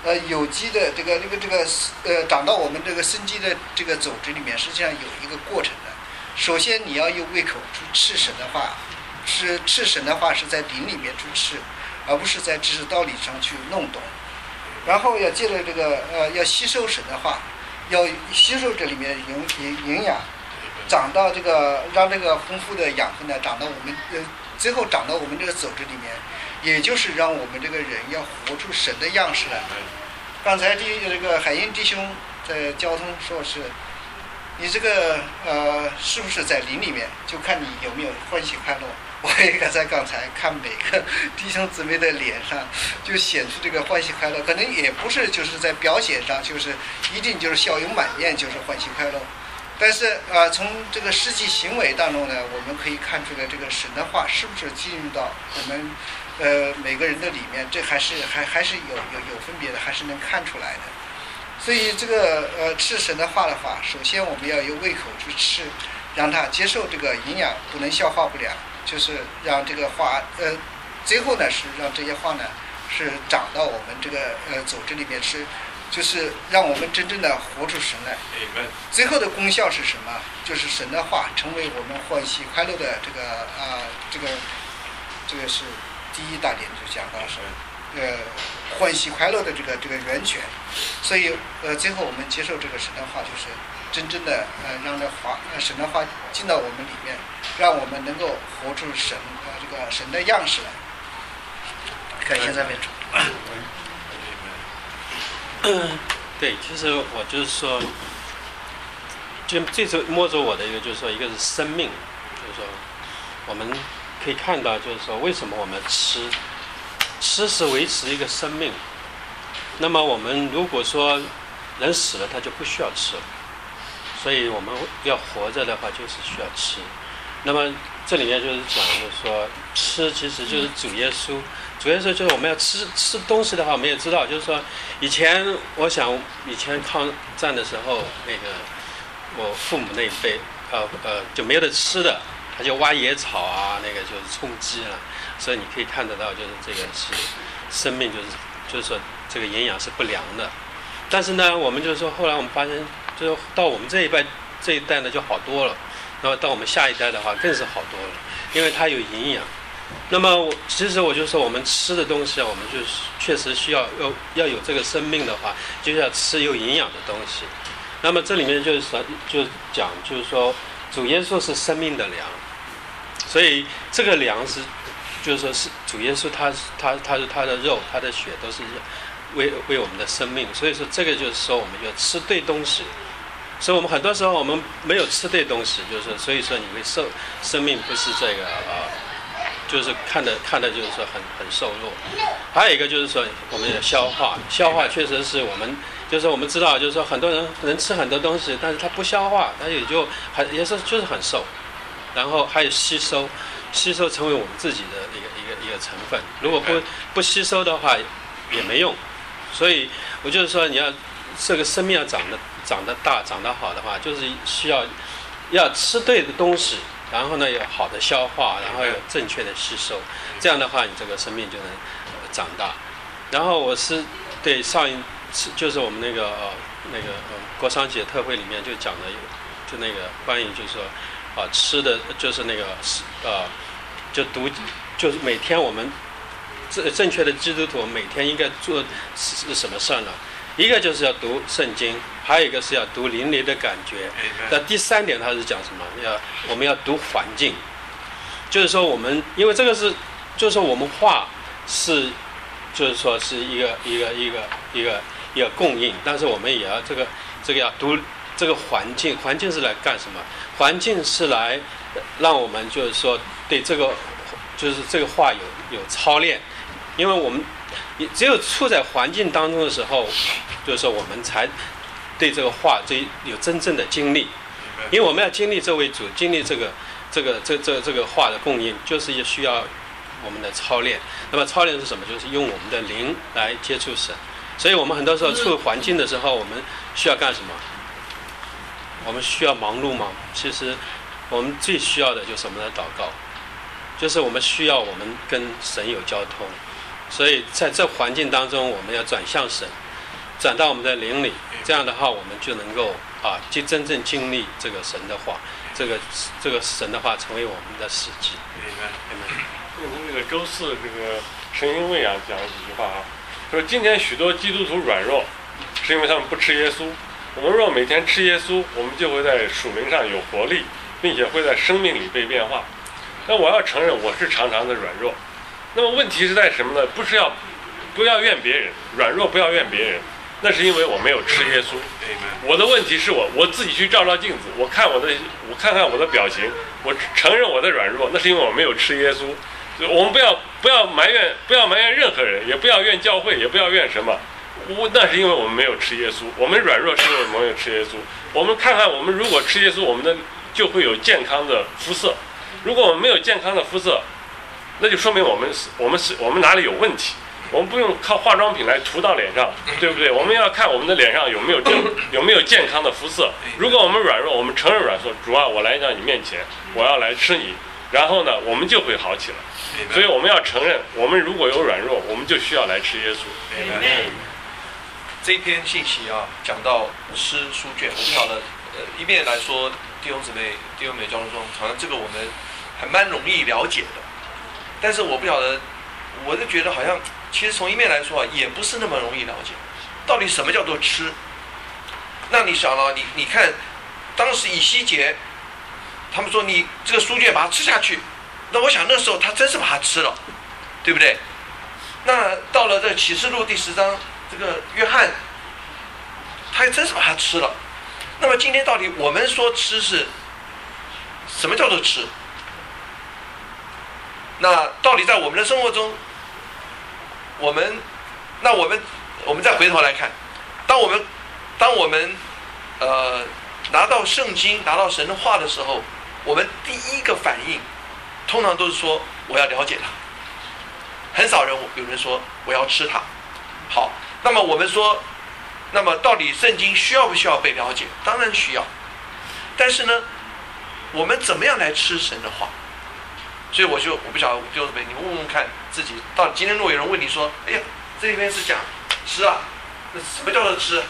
S8: 呃有机的这个这个这个呃长到我们这个生机的这个种子里面，实际上有一个过程的。首先你要有胃口去吃神的话，是吃神的话是在灵里面去吃，而不是在知识道理上去弄懂。然后要借着这个呃要吸收神的话，要吸收这里面营营营养，长到这个让这个丰富的养分呢长到我们呃最后长到我们这个种子里面，也就是让我们这个人要活出神的样式来。刚才弟这个海英弟兄在交通说是，你这个呃是不是在灵里面，就看你有没有欢喜快乐。我也在刚才看每个弟兄姊妹的脸上，就显出这个欢喜快乐，可能也不是就是在表现上，就是一定就是笑容满面就是欢喜快乐。但是啊、呃，从这个实际行为当中呢，我们可以看出来这个神的话是不是进入到我们呃每个人的里面，这还是还还是有有有分别的，还是能看出来的。所以这个呃吃神的话的话，首先我们要有胃口去吃，让他接受这个营养，不能消化不良，就是让这个话呃最后呢是让这些话呢是长到我们这个呃组织里面是。就是让我们真正的活出神来。最后的功效是什么？就是神的话成为我们欢喜快乐的这个啊、呃，这个这个是第一大点，就讲到是呃欢喜快乐的这个这个源泉。所以呃最后我们接受这个神的话，就是真正的呃让这话呃神的话进到我们里面，让我们能够活出神呃这个神的样式来。感谢赞美主。
S9: 对，其实我就是说，就这次摸着我的一个就是说，一个是生命，就是说，我们可以看到，就是说，为什么我们吃，吃是维持一个生命。那么我们如果说人死了，他就不需要吃了，所以我们要活着的话，就是需要吃。那么这里面就是讲，就是说，吃其实就是主耶稣。主要是就是我们要吃吃东西的话，我们也知道，就是说，以前我想以前抗战的时候，那个我父母那一辈，呃呃就没有得吃的，他就挖野草啊，那个就是充饥了。所以你可以看得到，就是这个是生命，就是就是说这个营养是不良的。但是呢，我们就是说后来我们发现，就是到我们这一代这一代呢就好多了，那么到我们下一代的话更是好多了，因为它有营养。那么我其实我就说，我们吃的东西啊，我们就确实需要要要有这个生命的话，就要吃有营养的东西。那么这里面就是说，就讲就是说，主耶稣是生命的粮，所以这个粮是，就是说是主耶稣他他他是他的肉，他的血都是为为我们的生命。所以说这个就是说，我们要吃对东西。所以我们很多时候我们没有吃对东西，就是所以说你会受生命不是这个啊。呃就是看的看的，就是说很很瘦弱。还有一个就是说，我们的消化，消化确实是我们，就是我们知道，就是说很多人能吃很多东西，但是他不消化，他也就很也是就是很瘦。然后还有吸收，吸收成为我们自己的一个一个一个成分。如果不不吸收的话，也没用。所以我就是说，你要这个生命要长得长得大、长得好的话，就是需要要吃对的东西。然后呢，有好的消化，然后有正确的吸收，这样的话，你这个生命就能长大。然后我是对上一次就是我们那个呃那个呃国商节特会里面就讲的，就那个关于就是说啊吃的就是那个呃就读就是每天我们正正确的基督徒每天应该做是什么事呢？一个就是要读圣经，还有一个是要读邻里的感觉。那第三点他是讲什么？要我们要读环境，就是说我们因为这个是，就是说我们话是，就是说是一个一个一个一个一个供应，但是我们也要这个这个要读这个环境，环境是来干什么？环境是来让我们就是说对这个就是这个话有有操练，因为我们。只有处在环境当中的时候，就是说我们才对这个话这有真正的经历，因为我们要经历这位主，经历这个这个这这这个话的供应，就是也需要我们的操练。那么操练是什么？就是用我们的灵来接触神。所以我们很多时候处环境的时候，我们需要干什么？我们需要忙碌吗？其实我们最需要的就是我们的祷告，就是我们需要我们跟神有交通。所以在这环境当中，我们要转向神， 转到我们的灵里，这样的话，我们就能够啊，就真正经历这个神的话，这个这个神的话成为我们的实际。
S1: 明白，明白。从这个周四这个陈英卫啊讲了几句话啊，说今天许多基督徒软弱，是因为他们不吃耶稣。我们若每天吃耶稣，我们就会在属灵上有活力，并且会在生命里被变化。那我要承认我是常常的软弱。那么问题是在什么呢？不是要不要怨别人，软弱不要怨别人，那是因为我没有吃耶稣。我的问题是我我自己去照照镜子，我看我的我看看我的表情，我承认我的软弱，那是因为我没有吃耶稣。我们不要不要埋怨不要埋怨任何人，也不要怨教会，也不要怨什么。我那是因为我们没有吃耶稣，我们软弱是因为我们没有吃耶稣。我们看看，我们如果吃耶稣，我们的就会有健康的肤色。如果我们没有健康的肤色，那就说明我们是我们是我们哪里有问题。我们不用靠化妆品来涂到脸上，对不对？我们要看我们的脸上有没有正有没有健康的肤色。如果我们软弱，我们承认软弱，主啊，我来到你面前，我要来吃你，然后呢，我们就会好起来。所以我们要承认，我们如果有软弱，我们就需要来吃耶稣。
S10: 这一篇信息啊，讲到吃书卷，我不晓得，呃，一面来说，弟兄姊妹、弟兄姊妹交通中，好像这个我们还蛮容易了解的，但是我不晓得，我就觉得好像，其实从一面来说啊，也不是那么容易了解，到底什么叫做吃？那你想了，你你看，当时以西结，他们说你这个书卷把它吃下去，那我想那时候他真是把它吃了，对不对？那到了这启示录第十章。这个约翰，他还真是把它吃了。那么今天到底我们说吃是什么叫做吃？那到底在我们的生活中，我们，那我们我们再回头来看，当我们当我们呃拿到圣经、拿到神的话的时候，我们第一个反应，通常都是说我要了解它。很少人有人说我要吃它。好。那么我们说，那么到底圣经需要不需要被了解？当然需要。但是呢，我们怎么样来吃神的话？所以我就我不晓得弟兄姊妹，你们问问看自己，到底今天如果有人问你说，哎呀，这边是讲吃啊，那什么叫做吃？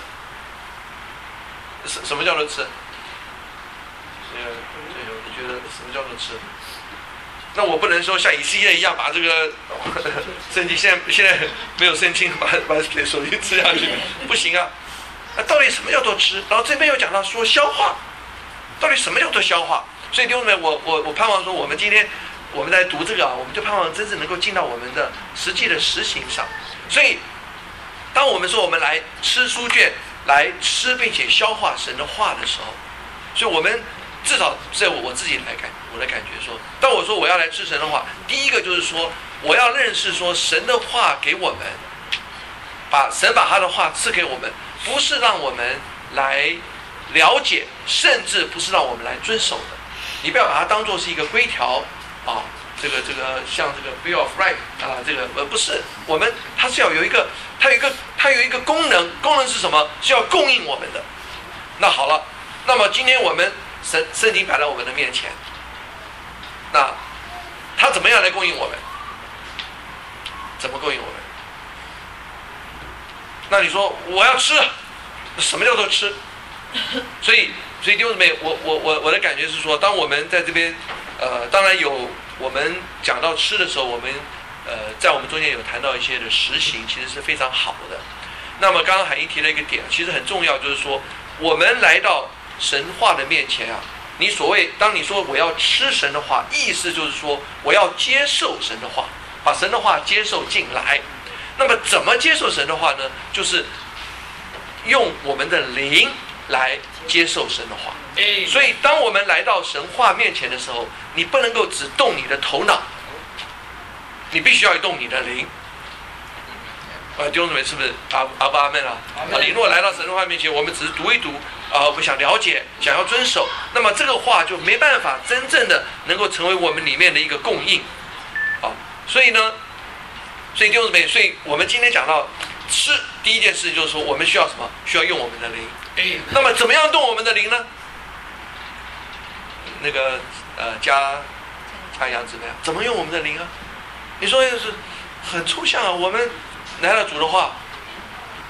S10: 什什么叫做吃？呃，你觉得什么叫做吃？那我不能说像以色列一样把这个圣经，现在现在没有圣经，把把给手机吃下去，不行啊。那到底什么叫做吃？然后这边又讲到说消化，到底什么叫做消化？所以弟兄们，我我我盼望说，我们今天我们在读这个啊，我们就盼望真正能够进到我们的实际的实行上。所以，当我们说我们来吃书卷，来吃并且消化神的话的时候，所以我们。至少在我我自己来感，我的感觉说，当我说我要来吃神的话，第一个就是说，我要认识说神的话给我们，把神把他的话赐给我们，不是让我们来了解，甚至不是让我们来遵守的。你不要把它当作是一个规条啊，这个这个像这个 Bill of Rights 啊，这个呃不是，我们它是要有一个，它有一个它有一个功能，功能是什么？是要供应我们的。那好了，那么今天我们。圣圣经摆在我们的面前，那他怎么样来供应我们？怎么供应我们？那你说我要吃，什么叫做吃？所以，所以弟兄姊妹，我我我我的感觉是说，当我们在这边，呃，当然有我们讲到吃的时候，我们呃在我们中间有谈到一些的实行，其实是非常好的。那么刚刚海英提了一个点，其实很重要，就是说我们来到。神话的面前啊，你所谓当你说我要吃神的话，意思就是说我要接受神的话，把神的话接受进来。那么怎么接受神的话呢？就是用我们的灵来接受神的话。所以当我们来到神话面前的时候，你不能够只动你的头脑，你必须要动你的灵。呃，弟兄姊妹，是不是阿阿不阿门啊？啊，你如果来到神的话面前，我们只是读一读。啊，我们想了解，想要遵守，那么这个话就没办法真正的能够成为我们里面的一个供应，啊，所以呢，所以弟兄姊妹，所以我们今天讲到吃，第一件事就是说，我们需要什么？需要用我们的灵。那么怎么样动我们的灵呢？那个呃，加加杨怎么样？怎么用我们的灵啊？你说就是很抽象啊。我们来了主的话，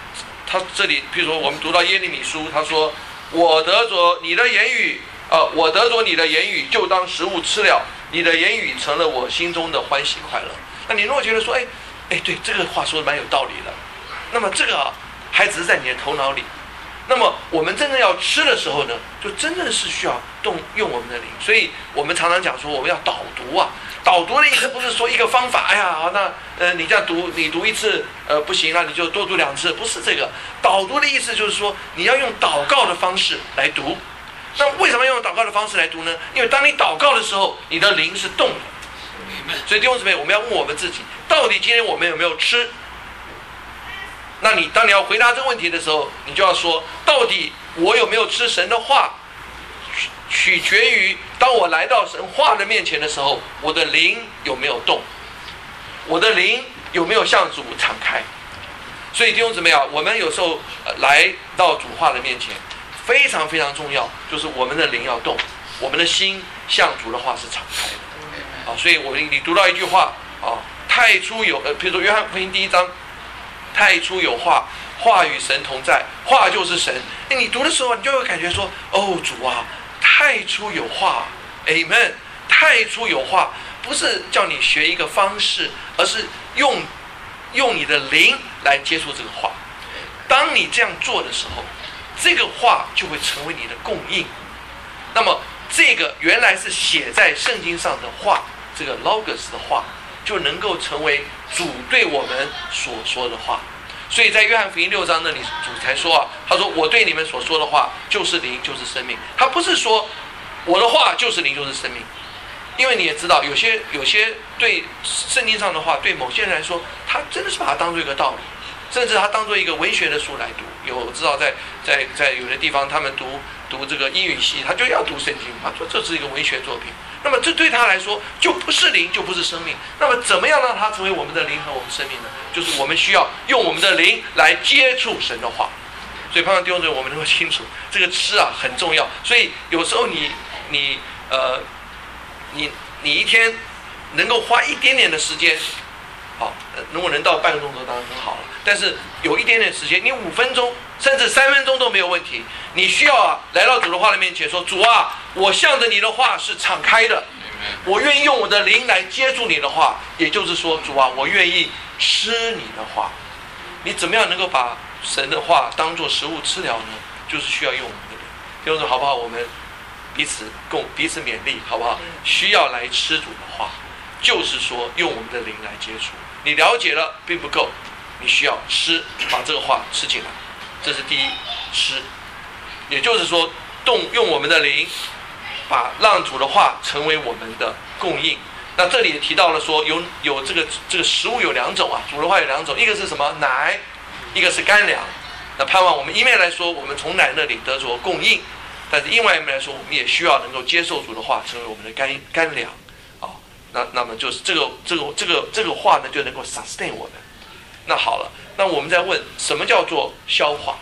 S10: 他这里，譬如说我们读到耶利米书，他说：“我得着你的言语，呃，我得着你的言语，就当食物吃了。你的言语成了我心中的欢喜快乐。”那你如果觉得说，哎，哎，对，这个话说的蛮有道理的，那么这个啊，还只是在你的头脑里。那么我们真正要吃的时候呢，就真正是需要动用我们的灵。所以我们常常讲说，我们要导读啊。导读的意思不是说一个方法，哎呀，好，那呃你这样读，你读一次呃不行，那你就多读两次，不是这个。导读的意思就是说，你要用祷告的方式来读。那为什么要用祷告的方式来读呢？因为当你祷告的时候，你的灵是动的。所以弟兄姊妹，我们要问我们自己，到底今天我们有没有吃？那你当你要回答这个问题的时候，你就要说，到底我有没有吃神的话，取决于当我来到神话的面前的时候，我的灵有没有动，我的灵有没有向主敞开。所以弟兄姊妹啊，我们有时候、呃、来到主话的面前，非常非常重要，就是我们的灵要动，我们的心向主的话是敞开的。啊，所以我你读到一句话啊，太初有呃，比如说约翰福音第一章，太初有话，话与神同在，话就是神。哎，你读的时候，你就会感觉说，哦，主啊，太初有话 ，Amen， 太初有话，不是叫你学一个方式，而是用用你的灵来接触这个话。当你这样做的时候，这个话就会成为你的供应。那么这个原来是写在圣经上的话，这个 logos 的话，就能够成为主对我们所说的话。所以在约翰福音六章那里，主才说啊，他说我对你们所说的话就是灵，就是生命。他不是说我的话就是灵，就是生命。因为你也知道，有些有些对圣经上的话，对某些人来说，他真的是把它当做一个道理，甚至他当做一个文学的书来读。有我知道在在在有的地方，他们读读这个英语系，他就要读圣经，他说这是一个文学作品。那么这对他来说就不是灵，就不是生命。那么怎么样让它成为我们的灵和我们生命呢？就是我们需要用我们的灵来接触神的话。所以盼望弟兄姊妹我们能够清楚，这个吃啊很重要。所以有时候你你呃你你一天能够花一点点的时间，好，如果能到半个钟头当然很好了。但是有一点点时间，你五分钟甚至三分钟都没有问题。你需要啊来到主的话的面前说，主啊，我向着你的话是敞开的，我愿意用我的灵来接触你的话。也就是说，主啊，我愿意吃你的话。你怎么样能够把神的话当作食物吃了呢？就是需要用我们的灵。弟兄姊妹好不好？我们彼此共彼此勉励，好不好？需要来吃主的话，就是说用我们的灵来接触。你了解了并不够，你需要吃，把这个话吃进来，这是第一，吃。也就是说，动用我们的灵，把让主的话成为我们的供应。那这里也提到了说，有有这个这个食物有两种啊，主的话有两种，一个是什么？奶，一个是干粮。那盼望我们一面来说，我们从奶那里得着供应，但是另外一面来说，我们也需要能够接受主的话，成为我们的干干粮啊。那那么就是这个这个这个这个话呢，就能够 sustain 我们。那好了，那我们再问，什么叫做消化？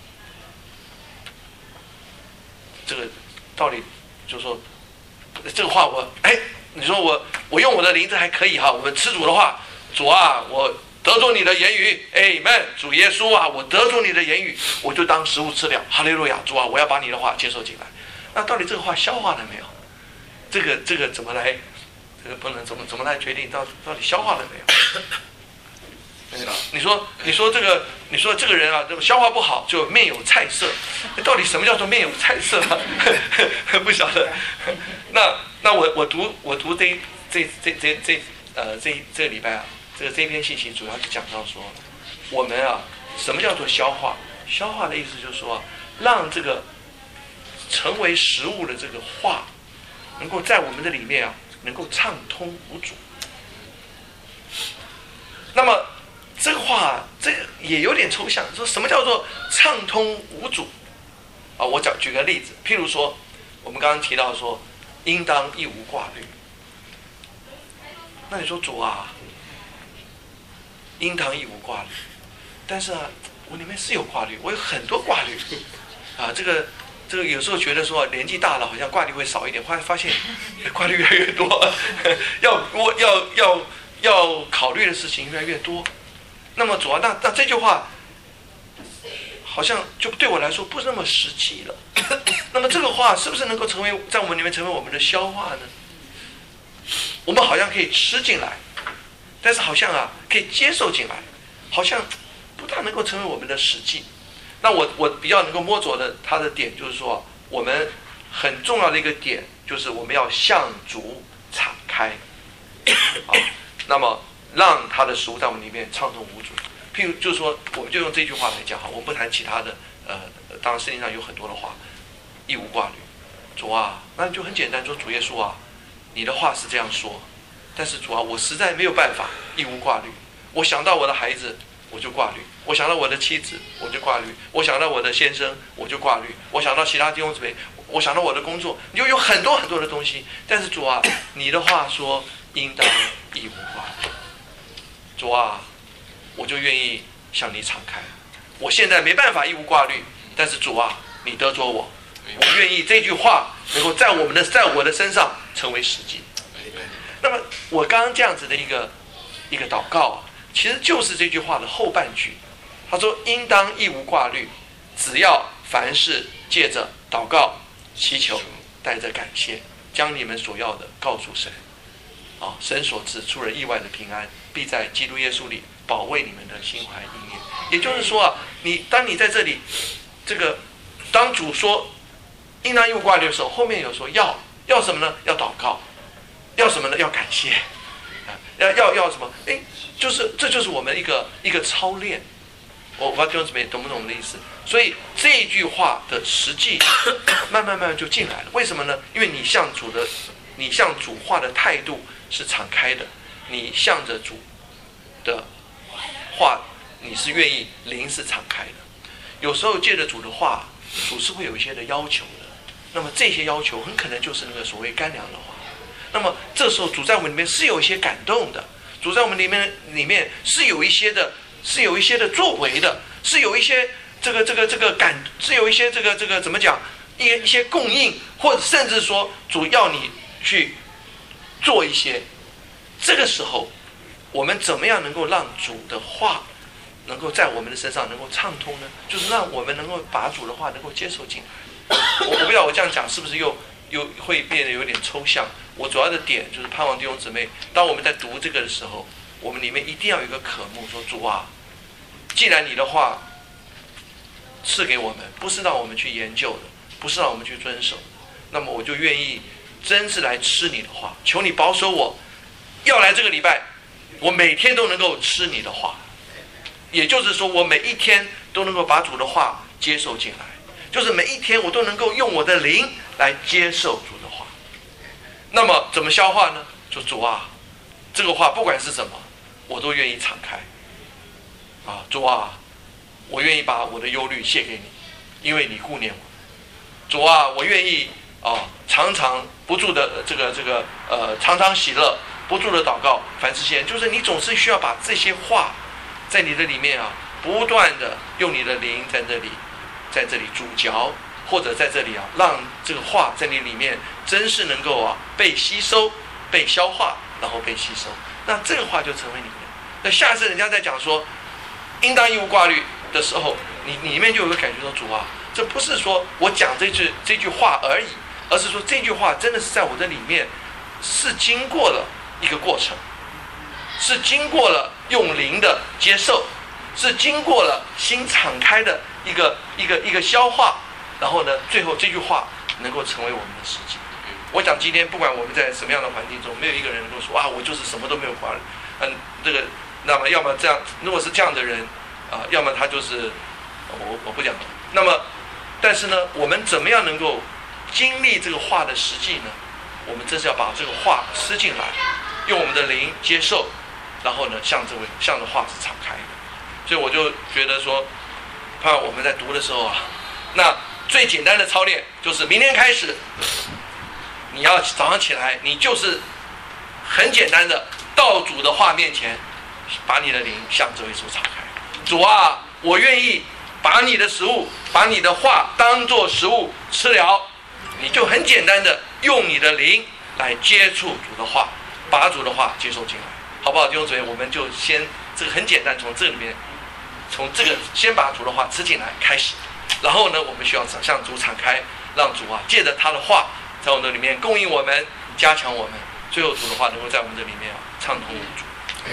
S10: 这个道理就是说，这个话我哎，你说我我用我的灵，这还可以哈。我们吃主的话，主啊，我得着你的言语 ，Amen。主耶稣啊，我得着你的言语，我就当食物吃了。哈利路亚，主啊，我要把你的话接受进来。那到底这个话消化了没有？这个这个怎么来？这个不能怎么怎么来决定到到底消化了没有？你说，你说这个，你说这个人啊，这个消化不好，就面有菜色。到底什么叫做面有菜色啊？不晓得。那那我我读我读这这这这这呃这这个礼拜啊，这个这篇信息主要是讲到说，我们啊，什么叫做消化？消化的意思就是说，让这个成为食物的这个话，能够在我们的里面啊，能够畅通无阻。那么这个话，这个也有点抽象。说什么叫做畅通无阻？啊，我讲举个例子，譬如说，我们刚刚提到说，应当一无挂虑。那你说主啊，应当一无挂虑，但是啊，我里面是有挂虑，我有很多挂虑啊。这个这个有时候觉得说年纪大了，好像挂虑会少一点，后来发现挂虑越来越多，要我要要要考虑的事情越来越多。那么主要那那这句话好像就对我来说不是那么实际了。那么这个话是不是能够成为在我们里面成为我们的消化呢？我们好像可以吃进来，但是好像啊可以接受进来，好像不大能够成为我们的实际。那我我比较能够摸着的它的点就是说，我们很重要的一个点就是我们要向主敞开，啊，那么让他的食物在我们里面畅通无阻。譬如就是说，我们就用这句话来讲哈，我们不谈其他的，呃，当然圣经上有很多的话，一无挂虑。主啊，那就很简单，说主耶稣啊，你的话是这样说，但是主啊，我实在没有办法一无挂虑。我想到我的孩子，我就挂虑；我想到我的妻子，我就挂虑；我想到我的先生，我就挂虑；我想到其他弟兄姊妹，我想到我的工作，你就有很多很多的东西。但是主啊，你的话说应当一无挂虑。主啊，我就愿意向你敞开。我现在没办法一无挂虑，但是主啊，你得着我，我愿意这句话能够在我们的在我的身上成为实际。那么我刚刚这样子的一个一个祷告啊，其实就是这句话的后半句。他说：“应当一无挂虑，只要凡事借着祷告、祈求，带着感谢，将你们所要的告诉神。啊，神所赐出人意外的平安，必在基督耶稣里保卫你们的心怀意念。”也就是说啊，你当你在这里，这个当主说应当一无挂虑的时候，后面有说要要什么呢？要祷告，要什么呢？要感谢，啊，要要要什么？哎，就是这就是我们一个一个操练。我我不知道弟兄姊妹懂不懂我们的意思？所以这一句话的实际慢慢慢慢就进来了。为什么呢？因为你向主的你向主话的态度是敞开的，你向着主的话，你是愿意灵是敞开的。有时候借着主的话，主是会有一些的要求的。那么这些要求很可能就是那个所谓干粮的话。那么这时候主在我们里面是有一些感动的，主在我们里面里面是有一些的，是有一些的作为的，是有一些这个这个这个感，是有一些这个这个怎么讲，一一些供应，或者甚至说主要你去做一些。这个时候，我们怎么样能够让主的话能够在我们的身上能够畅通呢？就是让我们能够把主的话能够接受进来。我我不知道我这样讲是不是又又会变得有点抽象。我主要的点就是盼望弟兄姊妹，当我们在读这个的时候，我们里面一定要有一个渴慕，说主啊，既然你的话赐给我们，不是让我们去研究的，不是让我们去遵守的，那么我就愿意真是来吃你的话。求你保守我，要来这个礼拜，我每天都能够吃你的话。也就是说，我每一天都能够把主的话接受进来，就是每一天我都能够用我的灵来接受主的话。那么怎么消化呢？就主啊，这个话不管是什么，我都愿意敞开。啊，主啊，我愿意把我的忧虑卸给你，因为你顾念我。主啊，我愿意啊，常常不住的这个这个呃，常常喜乐，不住的祷告，凡事谢恩。就是你总是需要把这些话在你的里面啊，不断的用你的灵在这里，在这里主嚼，或者在这里啊，让这个话在你里面真是能够啊被吸收、被消化，然后被吸收。那这个话就成为你的。那下次人家在讲说应当一无挂虑的时候，你你里面就有个感觉说，主啊，这不是说我讲这句这句话而已，而是说这句话真的是在我的里面是经过了一个过程，是经过了用灵的接受，是经过了心敞开的一个一个一个消化，然后呢，最后这句话能够成为我们的实际。我讲今天不管我们在什么样的环境中，没有一个人能够说啊，我就是什么都没有挂虑。嗯，这个那么要么这样，如果是这样的人啊，要么他就是我我不讲。那么，但是呢，我们怎么样能够经历这个话的实际呢？我们真是要把这个话吃进来，用我们的灵接受，然后呢，向这位向着话是敞开的。所以我就觉得说，怕我们在读的时候啊，那最简单的操练就是明天开始，你要早上起来，你就是很简单的到主的话面前，把你的灵向这位主敞开。主啊，我愿意把你的食物，把你的话当作食物吃了。你就很简单的用你的灵来接触主的话，把主的话接受进来，好不好？弟兄姊妹，我们就先这个很简单，从这里面从这个先把主的话吃进来开始，然后呢，我们需要向主敞开，让主啊借着他的话在我们的里面供应我们，加强我们，最后主的话能够在我们的里面啊畅通无阻。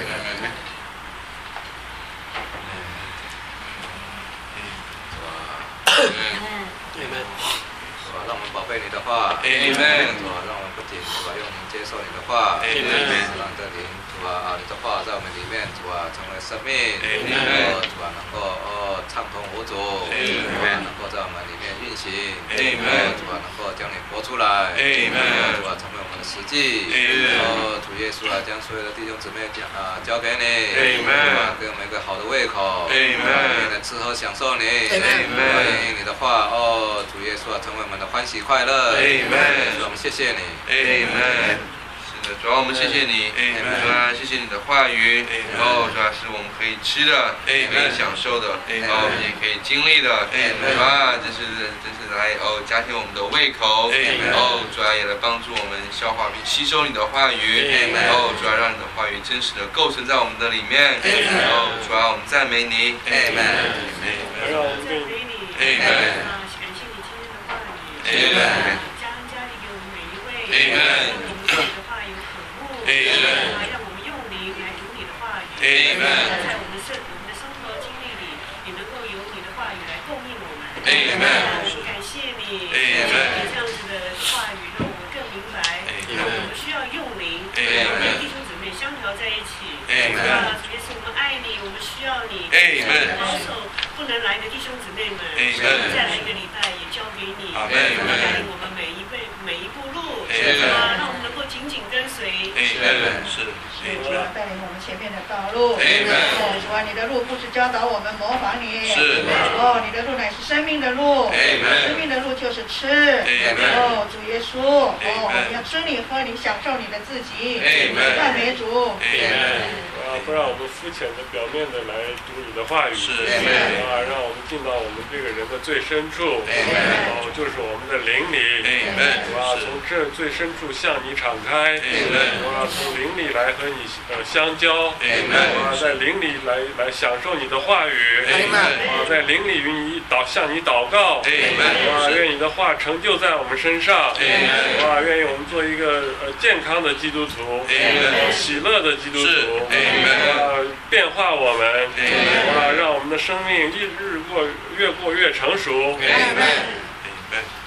S7: 主啊，让我们宝贝你的话，主啊，让我们不仅主啊用灵接受你的话，让这灵主啊啊你的话在我们里面主啊成为生命，主啊能够哦畅通无阻，主啊能够在我们里面运行，主啊能够将你活出来，主啊成为我们的实际，哦主耶稣啊将所有的弟兄姊妹交啊交给你，主啊给我们一个好的胃口，愿意来吃喝享受你，主啊愿意你的话哦主耶稣啊成为我们的欢喜快乐，主我们谢谢你，
S2: 是的，主要我们谢谢你，主啊，谢谢你的话语，然后主要是我们可以吃的，可以享受的，然后也可以经历的，主啊，这是这是来哦加添我们的胃口，然后主要也来帮助我们消化并吸收你的话语，然后主要让你的话语真实的构成在我们的里面，然后主要我们赞美你，
S1: 让我们对你，
S6: 感谢你今天的话语，加恩加力给我们每一位，我们对你的话有渴慕，让我们用灵来读你的话语，在我们生我们的生活经历里，也能够有你的话语来供应我们。我们感谢你，你这样子的话语让我们更明白，我们需要用灵，跟弟兄姊妹相调在一起。啊，主耶稣，我们爱你，我们需要你，保守不能来的弟兄姊妹们，再来一个礼拜也交给你，带领我们每一辈每一步路，啊，让我们能够紧紧跟随。
S10: 是。
S6: 主啊，带领我们前面的道路。哦，主啊，你的路不是教导我们模仿你。
S10: 是。
S6: 哦，你的路乃是生命的路。生命的路就是吃。哦，主耶稣，哦，我们要吃你喝你，享受你的自己。赞美主。
S1: 啊，不让我们肤浅的、表面的来读你的话语，啊，让我们进到我们这个人的最深处，哦，就是我们的灵里，啊，从这最深处向你敞开，啊，从灵里来和你呃相交，啊，在灵里来来享受你的话语，啊，在灵里与你祷向你祷告，啊，愿你的话成就在我们身上，啊，愿意我们做一个呃健康的基督徒，喜乐的基督徒。啊，变化我们，啊，让我们的生命一日过越过越成熟。